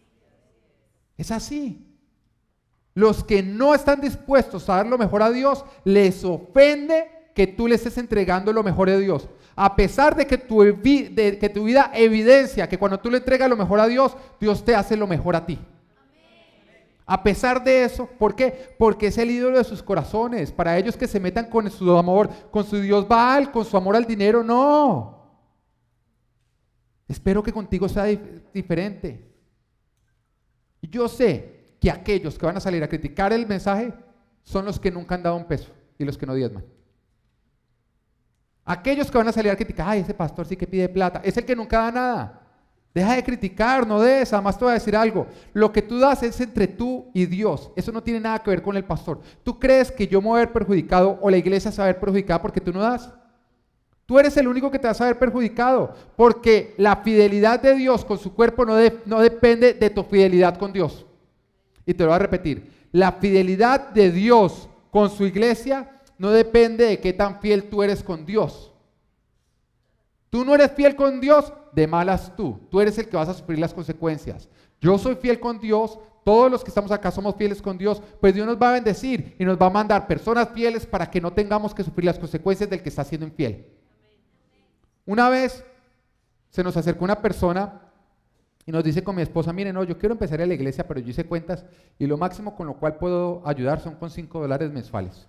Es así. Los que no están dispuestos a dar lo mejor a Dios, les ofende que tú le estés entregando lo mejor a Dios. A pesar de que tu, de que tu vida evidencia que cuando tú le entregas lo mejor a Dios, Dios te hace lo mejor a ti. A pesar de eso, ¿por qué? Porque es el ídolo de sus corazones. Para ellos que se metan con su amor, con su Dios Baal, con su amor al dinero, no. Espero que contigo sea dif- diferente. Y yo sé que aquellos que van a salir a criticar el mensaje son los que nunca han dado un peso y los que no diezman. Aquellos que van a salir a criticar, ay, ese pastor sí que pide plata, es el que nunca da nada. Deja de criticar, no des. Además te voy a decir algo, lo que tú das es entre tú y Dios. Eso no tiene nada que ver con el pastor. ¿Tú crees que yo me voy a ver perjudicado o la iglesia se va a ver perjudicada porque tú no das? Tú eres el único que te vas a ver perjudicado, porque la fidelidad de Dios con su cuerpo no, de, no depende de tu fidelidad con Dios. Y te lo voy a repetir, la fidelidad de Dios con su iglesia no depende de qué tan fiel tú eres con Dios. Tú no eres fiel con Dios, de malas tú. Tú eres el que vas a sufrir las consecuencias. Yo soy fiel con Dios, todos los que estamos acá somos fieles con Dios, pues Dios nos va a bendecir y nos va a mandar personas fieles para que no tengamos que sufrir las consecuencias del que está siendo infiel. Una vez se nos acercó una persona y nos dice con mi esposa, mire, no, yo quiero empezar a la iglesia, pero yo hice cuentas y lo máximo con lo cual puedo ayudar son con cinco dólares mensuales.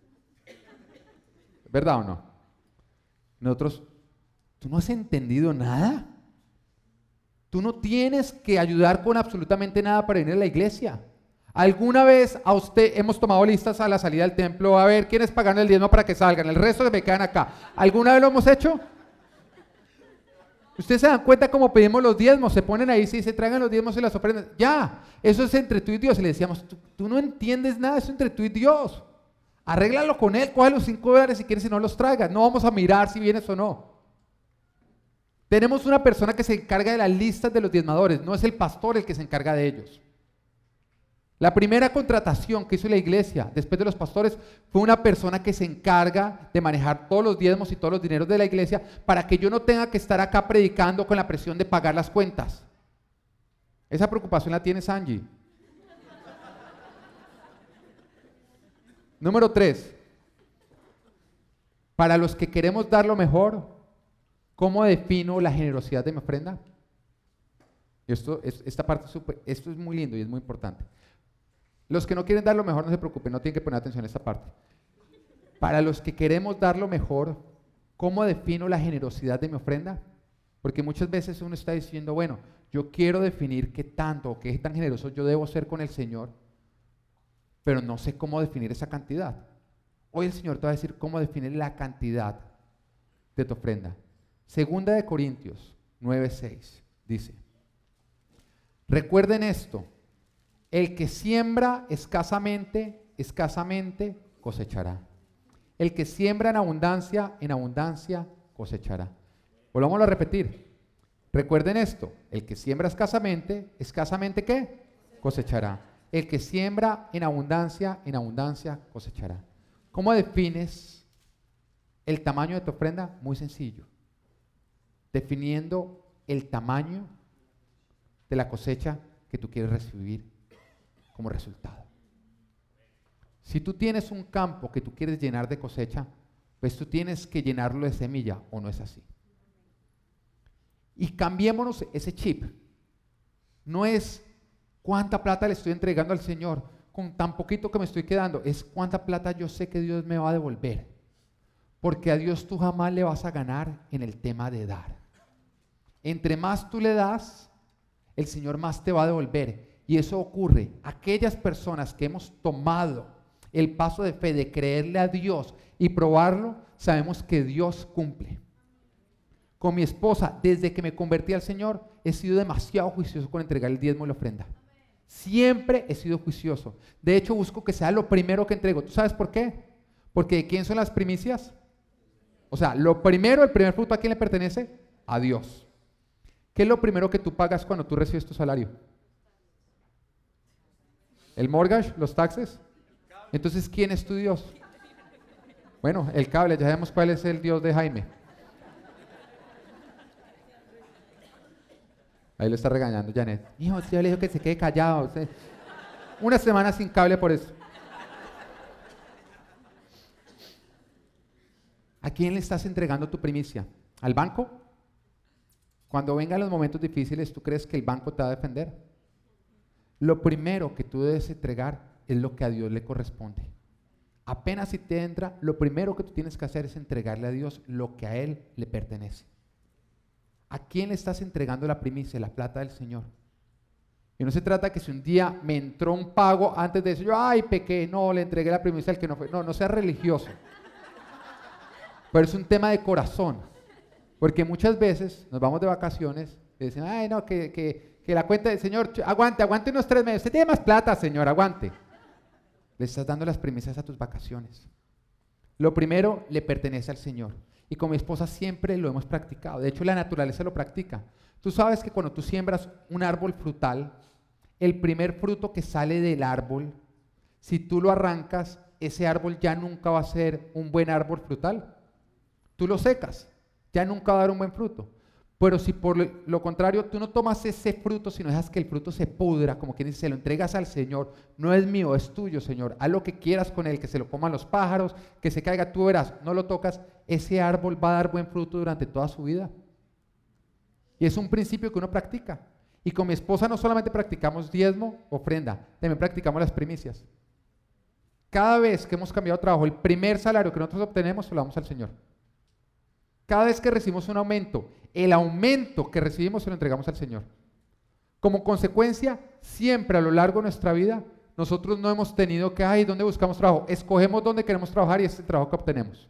¿Verdad o no? Nosotros, ¿tú no has entendido nada? Tú no tienes que ayudar con absolutamente nada para ir a la iglesia. ¿Alguna vez a usted hemos tomado listas a la salida del templo? A ver, ¿quiénes pagaron el diezmo para que salgan? El resto que me quedan acá. ¿Alguna vez lo hemos hecho? Ustedes se dan cuenta cómo pedimos los diezmos, se ponen ahí, sí, se traigan los diezmos y las ofrendas. Ya, eso es entre tú y Dios. Y le decíamos, tú, tú no entiendes nada, eso es entre tú y Dios. Arréglalo con él, coge los cinco dólares si quieres y no los traigas. No vamos a mirar si vienes o no. Tenemos una persona que se encarga de las listas de los diezmadores, no es el pastor el que se encarga de ellos. La primera contratación que hizo la iglesia después de los pastores fue una persona que se encarga de manejar todos los diezmos y todos los dineros de la iglesia para que yo no tenga que estar acá predicando con la presión de pagar las cuentas. Esa preocupación la tiene Angie. Número tres. Para los que queremos dar lo mejor, ¿cómo defino la generosidad de mi ofrenda? Esto es, esta parte super, esto es muy lindo y es muy importante. Los que no quieren dar lo mejor, no se preocupen, no tienen que poner atención a esta parte. Para los que queremos dar lo mejor, ¿cómo defino la generosidad de mi ofrenda? Porque muchas veces uno está diciendo, bueno, yo quiero definir qué tanto o qué tan generoso yo debo ser con el Señor, pero no sé cómo definir esa cantidad. Hoy el Señor te va a decir cómo definir la cantidad de tu ofrenda. Segunda de Corintios nueve seis dice, recuerden esto, el que siembra escasamente, escasamente cosechará. El que siembra en abundancia, en abundancia cosechará. Volvamos a repetir. Recuerden esto, el que siembra escasamente, escasamente ¿qué? Cosechará. El que siembra en abundancia, en abundancia cosechará. ¿Cómo defines el tamaño de tu ofrenda? Muy sencillo. Definiendo el tamaño de la cosecha que tú quieres recibir como resultado. Si tú tienes un campo que tú quieres llenar de cosecha, pues tú tienes que llenarlo de semilla, ¿o no es así? Y cambiémonos ese chip. No es cuánta plata le estoy entregando al Señor, con tan poquito que me estoy quedando, es cuánta plata yo sé que Dios me va a devolver. Porque a Dios tú jamás le vas a ganar en el tema de dar. Entre más tú le das, el Señor más te va a devolver. Y eso ocurre. Aquellas personas que hemos tomado el paso de fe de creerle a Dios y probarlo, sabemos que Dios cumple. Con mi esposa, desde que me convertí al Señor, he sido demasiado juicioso con entregar el diezmo y la ofrenda. Siempre he sido juicioso. De hecho, busco que sea lo primero que entrego. ¿Tú sabes por qué? Porque ¿de quién son las primicias? O sea, lo primero, el primer fruto, ¿a quién le pertenece? A Dios. ¿Qué es lo primero que tú pagas cuando tú recibes tu salario? ¿El mortgage? ¿Los taxes? Entonces, ¿quién es tu Dios? Bueno, el cable, ya sabemos cuál es el Dios de Jaime. Ahí lo está regañando Janet. Hijo, yo le digo que se quede callado. Usted. Una semana sin cable por eso. ¿A quién le estás entregando tu primicia? ¿Al banco? Cuando vengan los momentos difíciles, ¿tú crees que el banco te va a defender? Lo primero que tú debes entregar es lo que a Dios le corresponde. Apenas si te entra, lo primero que tú tienes que hacer es entregarle a Dios lo que a Él le pertenece. ¿A quién le estás entregando la primicia, la plata del Señor? Y no se trata que si un día me entró un pago, antes de eso yo, ay, pequé, no, le entregué la primicia al que no fue. No, no seas religioso. Pero es un tema de corazón, porque muchas veces nos vamos de vacaciones y dicen, ay no, que, que, que la cuenta del Señor, aguante, aguante unos tres meses, usted tiene más plata, Señor, aguante. Le estás dando las primicias a tus vacaciones. Lo primero le pertenece al Señor, y con mi esposa siempre lo hemos practicado, de hecho la naturaleza lo practica. Tú sabes que cuando tú siembras un árbol frutal, el primer fruto que sale del árbol, si tú lo arrancas, ese árbol ya nunca va a ser un buen árbol frutal. Tú lo secas, ya nunca va a dar un buen fruto. Pero si por lo contrario tú no tomas ese fruto, sino dejas que el fruto se pudra, como quien dice, se lo entregas al Señor, no es mío, es tuyo, Señor, haz lo que quieras con él, que se lo coman los pájaros, que se caiga, tú verás, no lo tocas, ese árbol va a dar buen fruto durante toda su vida. Y es un principio que uno practica. Y con mi esposa no solamente practicamos diezmo, ofrenda, también practicamos las primicias. Cada vez que hemos cambiado de trabajo, el primer salario que nosotros obtenemos, se lo damos al Señor. Cada vez que recibimos un aumento, el aumento que recibimos se lo entregamos al Señor. Como consecuencia, siempre a lo largo de nuestra vida, nosotros no hemos tenido que, ay, ¿dónde buscamos trabajo? Escogemos dónde queremos trabajar y ese es el trabajo que obtenemos.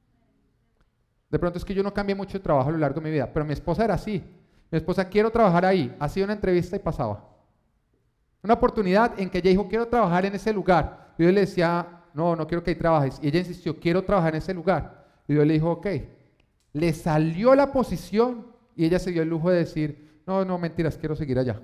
De pronto es que yo no cambié mucho de trabajo a lo largo de mi vida, pero mi esposa era así. Mi esposa, quiero trabajar ahí. Hacía una entrevista y pasaba. Una oportunidad en que ella dijo, quiero trabajar en ese lugar. Y yo le decía, no, no quiero que ahí trabajes. Y ella insistió, quiero trabajar en ese lugar. Y yo le dije, ok. Le salió la posición y ella se dio el lujo de decir, no, no, mentiras, quiero seguir allá.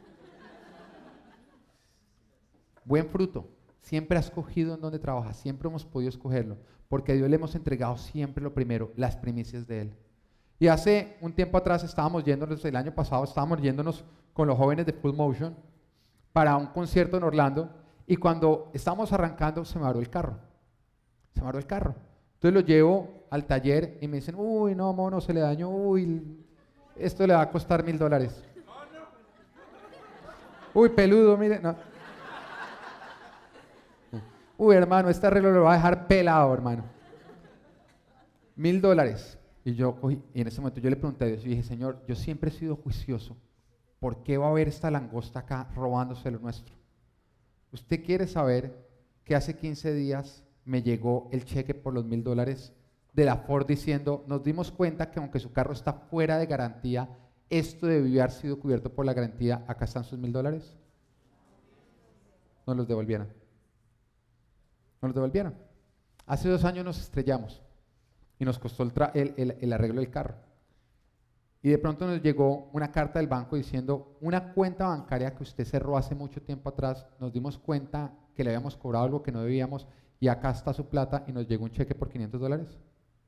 Buen fruto. Siempre has escogido en donde trabajas, siempre hemos podido escogerlo, porque a Dios le hemos entregado siempre lo primero, las primicias de Él. Y hace un tiempo atrás estábamos yéndonos, el año pasado estábamos yéndonos con los jóvenes de Full Motion para un concierto en Orlando, y cuando estábamos arrancando se me varó el carro. Se me varó el carro. Entonces lo llevo al taller y me dicen, uy, no, mono, se le dañó, uy, esto le va a costar mil dólares. Uy, peludo, mire, no. Uy, hermano, este arreglo lo va a dejar pelado, hermano. Mil dólares. Y yo cogí, y en ese momento yo le pregunté a Dios y dije, Señor, yo siempre he sido juicioso. ¿Por qué va a haber esta langosta acá robándose lo nuestro? ¿Usted quiere saber que hace quince días me llegó el cheque por los mil dólares de la Ford diciendo, nos dimos cuenta que aunque su carro está fuera de garantía, esto debió haber sido cubierto por la garantía, acá están sus mil dólares? Nos los devolvieron. Nos los devolvieron. Hace dos años nos estrellamos y nos costó el, el, el, el arreglo del carro. Y de pronto nos llegó una carta del banco diciendo, una cuenta bancaria que usted cerró hace mucho tiempo atrás, nos dimos cuenta que le habíamos cobrado algo que no debíamos y acá está su plata, y nos llegó un cheque por quinientos dólares.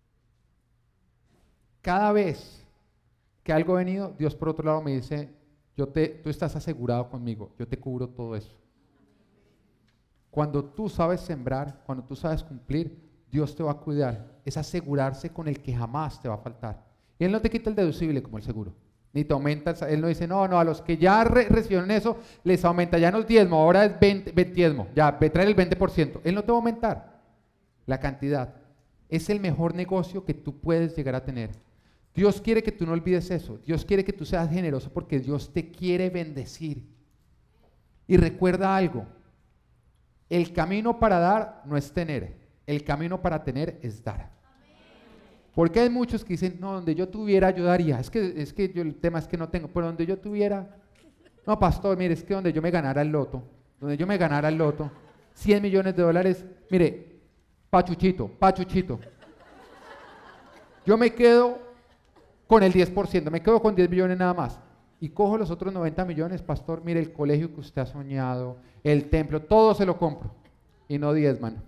Cada vez que algo ha venido, Dios por otro lado me dice, yo te, tú estás asegurado conmigo, yo te cubro todo eso. Cuando tú sabes sembrar, cuando tú sabes cumplir, Dios te va a cuidar. Es asegurarse con el que jamás te va a faltar. Y Él no te quita el deducible como el seguro, ni te aumenta, el, Él no dice, no, no, a los que ya re recibieron eso, les aumenta, ya no es diezmo, ahora es veinte, diezmo, ya, trae el veinte por ciento. Él no te va a aumentar la cantidad. Es el mejor negocio que tú puedes llegar a tener. Dios quiere que tú no olvides eso. Dios quiere que tú seas generoso porque Dios te quiere bendecir. Y recuerda algo, el camino para dar no es tener, el camino para tener es dar. Porque hay muchos que dicen, no, donde yo tuviera, yo daría. Es que, es que yo, el tema es que no tengo, pero donde yo tuviera, no, pastor, mire, es que donde yo me ganara el loto, donde yo me ganara el loto, cien millones de dólares, mire, pachuchito, pachuchito. Yo me quedo con el diez por ciento, me quedo con diez millones nada más. Y cojo los otros noventa millones, pastor, mire, el colegio que usted ha soñado, el templo, todo se lo compro. Y no diez, mano.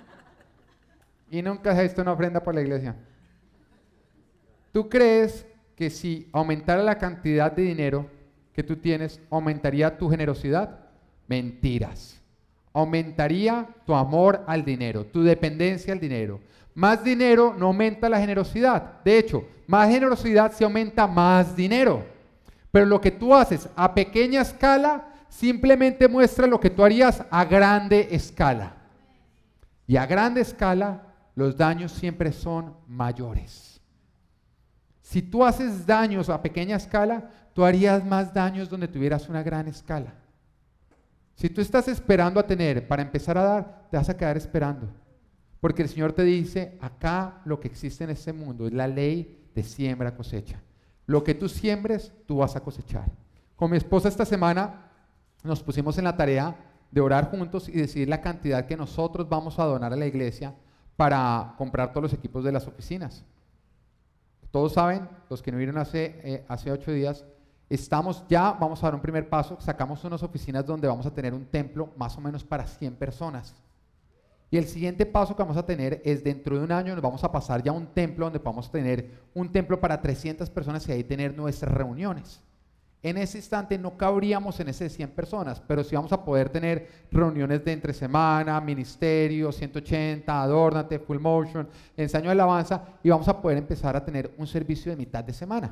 Y nunca se ha visto una ofrenda por la iglesia. ¿Tú crees que si aumentara la cantidad de dinero que tú tienes, aumentaría tu generosidad? Mentiras. Aumentaría tu amor al dinero, tu dependencia al dinero. Más dinero no aumenta la generosidad. De hecho, más generosidad se aumenta más dinero. Pero lo que tú haces a pequeña escala simplemente muestra lo que tú harías a grande escala. Y a grande escala los daños siempre son mayores. Si tú haces daños a pequeña escala, tú harías más daños donde tuvieras una gran escala. Si tú estás esperando a tener para empezar a dar, te vas a quedar esperando. Porque el Señor te dice, acá lo que existe en este mundo es la ley de siembra cosecha. Lo que tú siembres, tú vas a cosechar. Con mi esposa esta semana nos pusimos en la tarea de orar juntos y decidir la cantidad que nosotros vamos a donar a la iglesia para comprar todos los equipos de las oficinas. Todos saben, los que no vieron hace, eh, hace ocho días, estamos ya, vamos a dar un primer paso, sacamos unas oficinas donde vamos a tener un templo más o menos para cien personas. Y el siguiente paso que vamos a tener es dentro de un año nos vamos a pasar ya a un templo donde vamos a tener un templo para trescientas personas y ahí tener nuestras reuniones. En ese instante no cabríamos en ese de cien personas, pero sí vamos a poder tener reuniones de entre semana, ministerio, ciento ochenta, adórnate, full motion, ensayo de alabanza y vamos a poder empezar a tener un servicio de mitad de semana.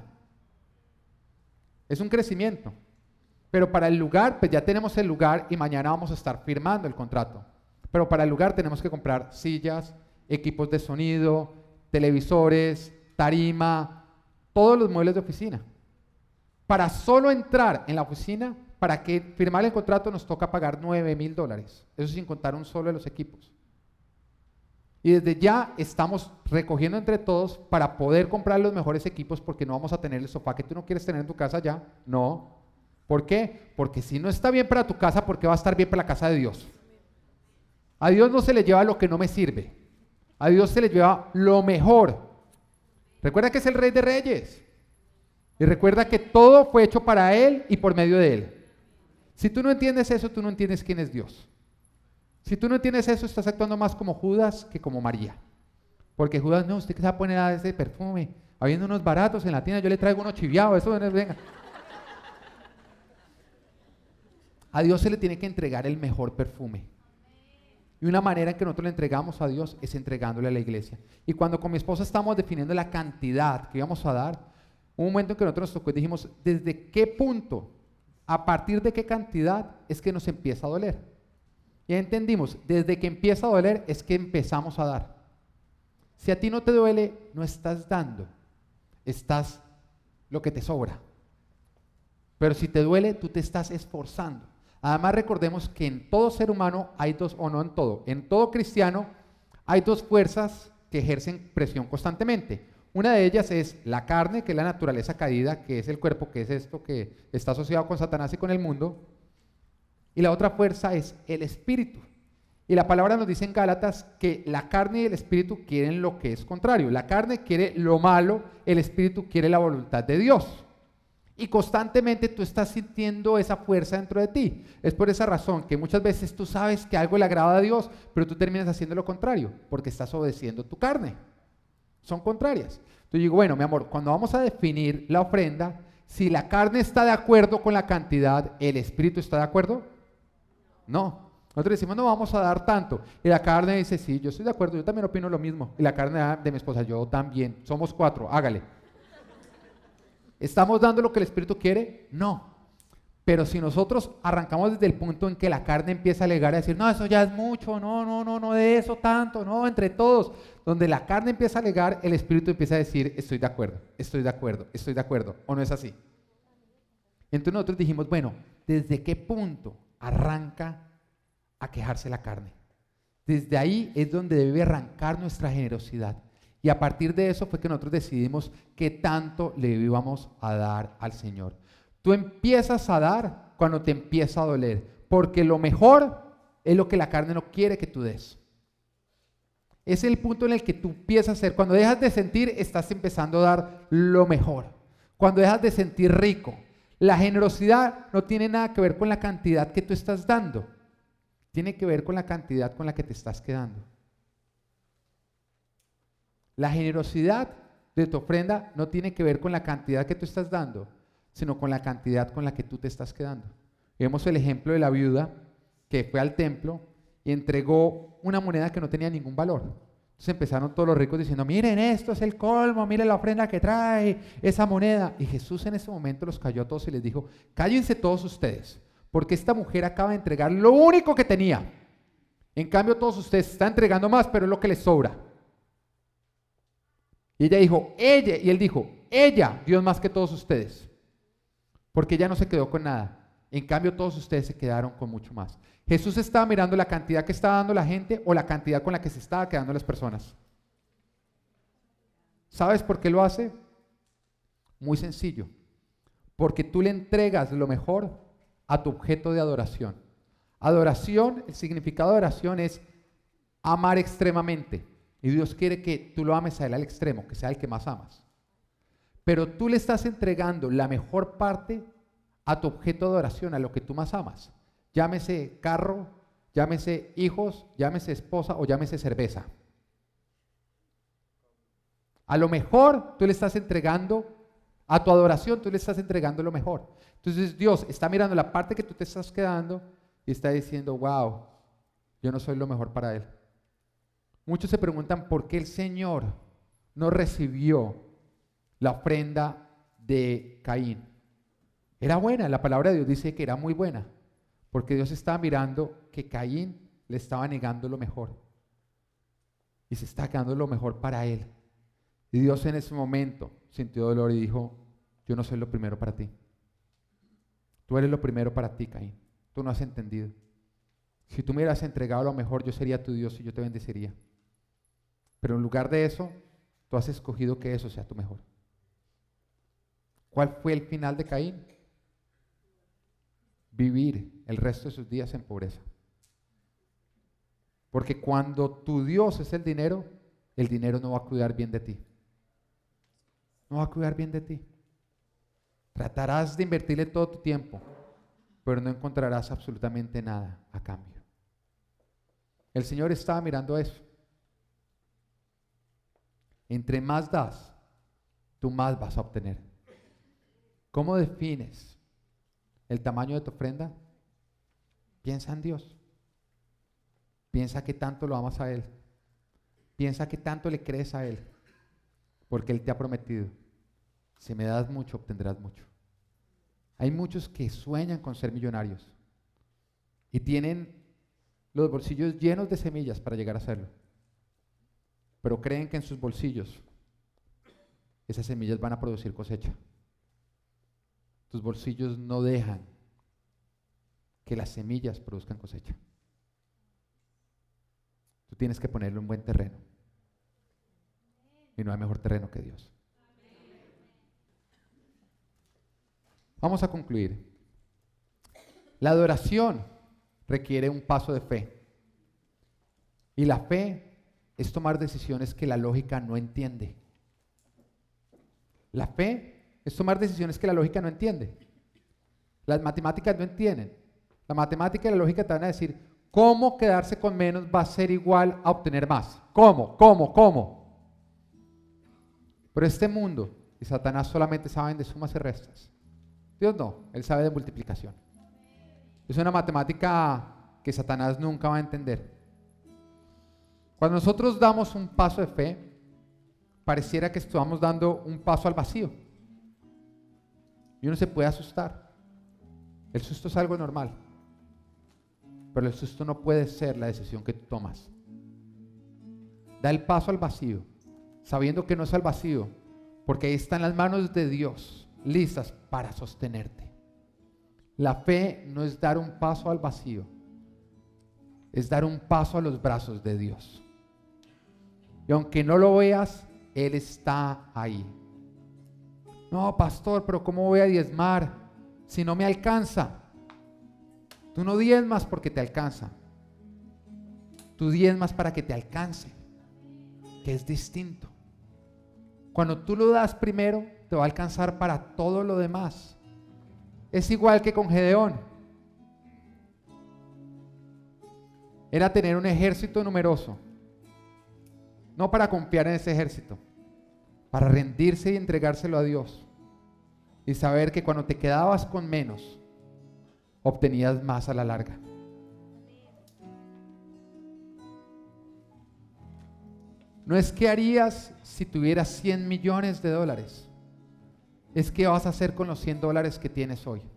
Es un crecimiento, pero para el lugar, pues ya tenemos el lugar y mañana vamos a estar firmando el contrato. Pero para el lugar tenemos que comprar sillas, equipos de sonido, televisores, tarima, todos los muebles de oficina. Para solo entrar en la oficina, para que firmar el contrato nos toca pagar nueve mil dólares. Eso sin contar un solo de los equipos. Y desde ya estamos recogiendo entre todos para poder comprar los mejores equipos porque no vamos a tener el sofá que tú no quieres tener en tu casa ya. No. ¿Por qué? Porque si no está bien para tu casa, ¿por qué va a estar bien para la casa de Dios? A Dios no se le lleva lo que no me sirve. A Dios se le lleva lo mejor. Recuerda que es el Rey de Reyes. Y recuerda que todo fue hecho para Él y por medio de Él. Si tú no entiendes eso, tú no entiendes quién es Dios. Si tú no entiendes eso, estás actuando más como Judas que como María. Porque Judas, no, usted que se va a poner a ese perfume, habiendo unos baratos en la tienda, yo le traigo uno chiviado, eso venga. A Dios se le tiene que entregar el mejor perfume. Y una manera en que nosotros le entregamos a Dios es entregándole a la iglesia. Y cuando con mi esposa estamos definiendo la cantidad que íbamos a dar, un momento en que nosotros nos tocó y dijimos, ¿desde qué punto, a partir de qué cantidad es que nos empieza a doler? Ya entendimos, desde que empieza a doler es que empezamos a dar. Si a ti no te duele, no estás dando, estás lo que te sobra. Pero si te duele, tú te estás esforzando. Además recordemos que en todo ser humano hay dos, o no en todo, en todo cristiano hay dos fuerzas que ejercen presión constantemente. Una de ellas es la carne, que es la naturaleza caída, que es el cuerpo, que es esto que está asociado con Satanás y con el mundo. Y la otra fuerza es el espíritu. Y la palabra nos dice en Gálatas que la carne y el espíritu quieren lo que es contrario. La carne quiere lo malo, el espíritu quiere la voluntad de Dios. Y constantemente tú estás sintiendo esa fuerza dentro de ti. Es por esa razón que muchas veces tú sabes que algo le agrada a Dios, pero tú terminas haciendo lo contrario, porque estás obedeciendo tu carne. Son contrarias. Entonces digo, bueno, mi amor, cuando vamos a definir la ofrenda, si la carne está de acuerdo con la cantidad, ¿el espíritu está de acuerdo? No. Nosotros decimos, no vamos a dar tanto. Y la carne dice, sí, yo estoy de acuerdo, yo también opino lo mismo. Y la carne de mi esposa, yo también. Somos cuatro, hágale. ¿Estamos dando lo que el espíritu quiere? No. Pero si nosotros arrancamos desde el punto en que la carne empieza a alegar y a decir, no, eso ya es mucho, no, no, no, no de eso tanto, no, entre todos. Donde la carne empieza a alegar, el espíritu empieza a decir, estoy de acuerdo, estoy de acuerdo, estoy de acuerdo. ¿O no es así? Entonces nosotros dijimos, bueno, ¿desde qué punto arranca a quejarse la carne? Desde ahí es donde debe arrancar nuestra generosidad. Y a partir de eso fue que nosotros decidimos qué tanto le íbamos a dar al Señor. Tú empiezas a dar cuando te empieza a doler, porque lo mejor es lo que la carne no quiere que tú des. Es el punto en el que tú empiezas a hacer. Cuando dejas de sentir, estás empezando a dar lo mejor. Cuando dejas de sentir rico. La generosidad no tiene nada que ver con la cantidad que tú estás dando. Tiene que ver con la cantidad con la que te estás quedando. La generosidad de tu ofrenda no tiene que ver con la cantidad que tú estás dando, sino con la cantidad con la que tú te estás quedando. Vemos el ejemplo de la viuda que fue al templo y entregó una moneda que no tenía ningún valor. Entonces empezaron todos los ricos diciendo, miren, esto es el colmo, miren la ofrenda que trae esa moneda. Y Jesús en ese momento los calló a todos y les dijo, cállense todos ustedes, porque esta mujer acaba de entregar lo único que tenía. En cambio todos ustedes están entregando más, pero es lo que les sobra. Y ella dijo, ella, y él dijo, ella dio más que todos ustedes, porque ella no se quedó con nada. En cambio todos ustedes se quedaron con mucho más. Jesús estaba mirando la cantidad que estaba dando la gente o la cantidad con la que se estaba quedando las personas. ¿Sabes por qué lo hace? Muy sencillo. Porque tú le entregas lo mejor a tu objeto de adoración. Adoración, el significado de adoración es amar extremadamente. Y Dios quiere que tú lo ames a Él al extremo, que sea el que más amas. Pero tú le estás entregando la mejor parte a tu objeto de adoración, a lo que tú más amas. Llámese carro, llámese hijos, llámese esposa o llámese cerveza. A lo mejor tú le estás entregando, a tu adoración tú le estás entregando lo mejor. Entonces Dios está mirando la parte que tú te estás quedando y está diciendo, wow, yo no soy lo mejor para Él. Muchos se preguntan por qué el Señor no recibió la ofrenda de Caín. Era buena, la palabra de Dios dice que era muy buena, porque Dios estaba mirando que Caín le estaba negando lo mejor y se está quedando lo mejor para él. Y Dios en ese momento sintió dolor y dijo, yo no soy lo primero para ti. Tú eres lo primero para ti, Caín. Tú no has entendido. Si tú me hubieras entregado lo mejor, yo sería tu Dios y yo te bendeciría. Pero en lugar de eso, tú has escogido que eso sea tu mejor. ¿Cuál fue el final de Caín? Vivir el resto de sus días en pobreza. Porque cuando tu Dios es el dinero, el dinero no va a cuidar bien de ti. No va a cuidar bien de ti. Tratarás de invertirle todo tu tiempo, pero no encontrarás absolutamente nada a cambio. El Señor estaba mirando eso. Entre más das, tú más vas a obtener. ¿Cómo defines el tamaño de tu ofrenda? Piensa en Dios. Piensa que tanto lo amas a Él. Piensa que tanto le crees a Él. Porque Él te ha prometido, si me das mucho, obtendrás mucho. Hay muchos que sueñan con ser millonarios y tienen los bolsillos llenos de semillas para llegar a serlo. Pero creen que en sus bolsillos esas semillas van a producir cosecha. Tus bolsillos no dejan que las semillas produzcan cosecha. Tú tienes que ponerlo en buen terreno. Y no hay mejor terreno que Dios. Vamos a concluir. La adoración requiere un paso de fe. Y la fe es tomar decisiones que la lógica no entiende. La fe es tomar decisiones que la lógica no entiende. Las matemáticas no entienden. La matemática y la lógica te van a decir, ¿cómo quedarse con menos va a ser igual a obtener más? ¿Cómo? ¿Cómo? ¿Cómo? Pero este mundo y Satanás solamente saben de sumas y restas. Dios no, Él sabe de multiplicación. Es una matemática que Satanás nunca va a entender. Cuando nosotros damos un paso de fe, pareciera que estamos dando un paso al vacío. Y uno se puede asustar. El susto es algo normal. Pero el susto no puede ser la decisión que tú tomas. Da el paso al vacío, sabiendo que no es al vacío, porque ahí están las manos de Dios, listas para sostenerte. La fe no es dar un paso al vacío, es dar un paso a los brazos de Dios. Y aunque no lo veas, Él está ahí. No, pastor, pero ¿cómo voy a diezmar si no me alcanza? Tú no diezmas porque te alcanza. Tú diezmas para que te alcance, que es distinto. Cuando tú lo das primero, te va a alcanzar para todo lo demás. Es igual que con Gedeón. Era tener un ejército numeroso. No para confiar en ese ejército, para rendirse y entregárselo a Dios y saber que cuando te quedabas con menos, obtenías más a la larga. No es qué harías si tuvieras cien millones de dólares, es qué vas a hacer con los cien dólares que tienes hoy.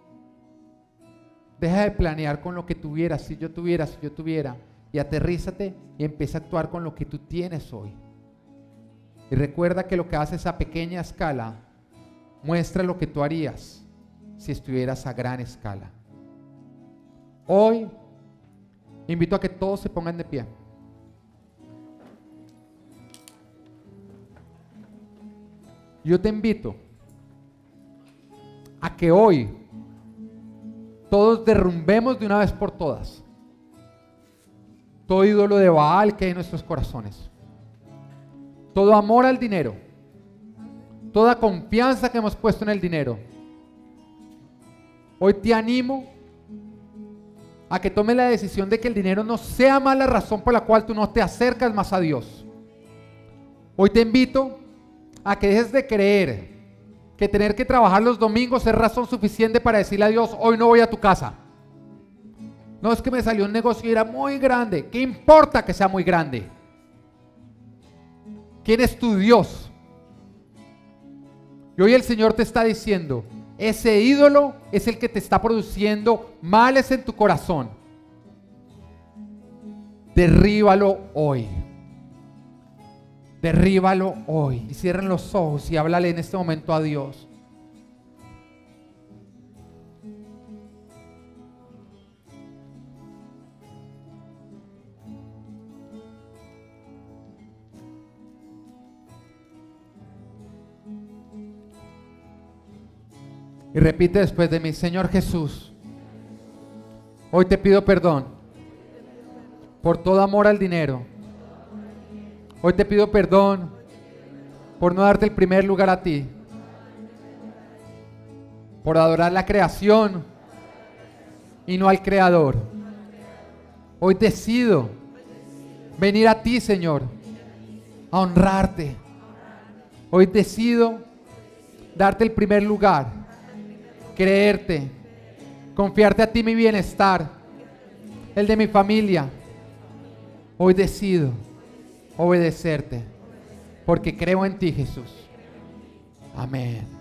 Deja de planear con lo que tuvieras, si yo tuviera, si yo tuviera, y aterrízate y empieza a actuar con lo que tú tienes hoy. Y recuerda que lo que haces a pequeña escala muestra lo que tú harías si estuvieras a gran escala. Hoy invito a que todos se pongan de pie. Yo te invito a que hoy todos derrumbemos de una vez por todas todo ídolo de Baal que hay en nuestros corazones, todo amor al dinero, toda confianza que hemos puesto en el dinero. Hoy te animo a que tomes la decisión de que el dinero no sea más la razón por la cual tú no te acercas más a Dios. Hoy te invito a que dejes de creer que tener que trabajar los domingos es razón suficiente para decirle a Dios, hoy no voy a tu casa. No, es que me salió un negocio y era muy grande. ¿Qué importa que sea muy grande? ¿Quién es tu Dios? Y hoy el Señor te está diciendo, ese ídolo es el que te está produciendo males en tu corazón. Derríbalo hoy. Derríbalo hoy. Y cierren los ojos y háblale en este momento a Dios. Y repite después de mí, Señor Jesús, hoy te pido perdón por todo amor al dinero. Hoy te pido perdón por no darte el primer lugar a ti, por adorar la creación y no al Creador. Hoy decido venir a ti, Señor, a honrarte. Hoy decido darte el primer lugar, creerte, confiarte a ti mi bienestar, el de mi familia. Hoy decido obedecerte porque creo en ti, Jesús. Amén.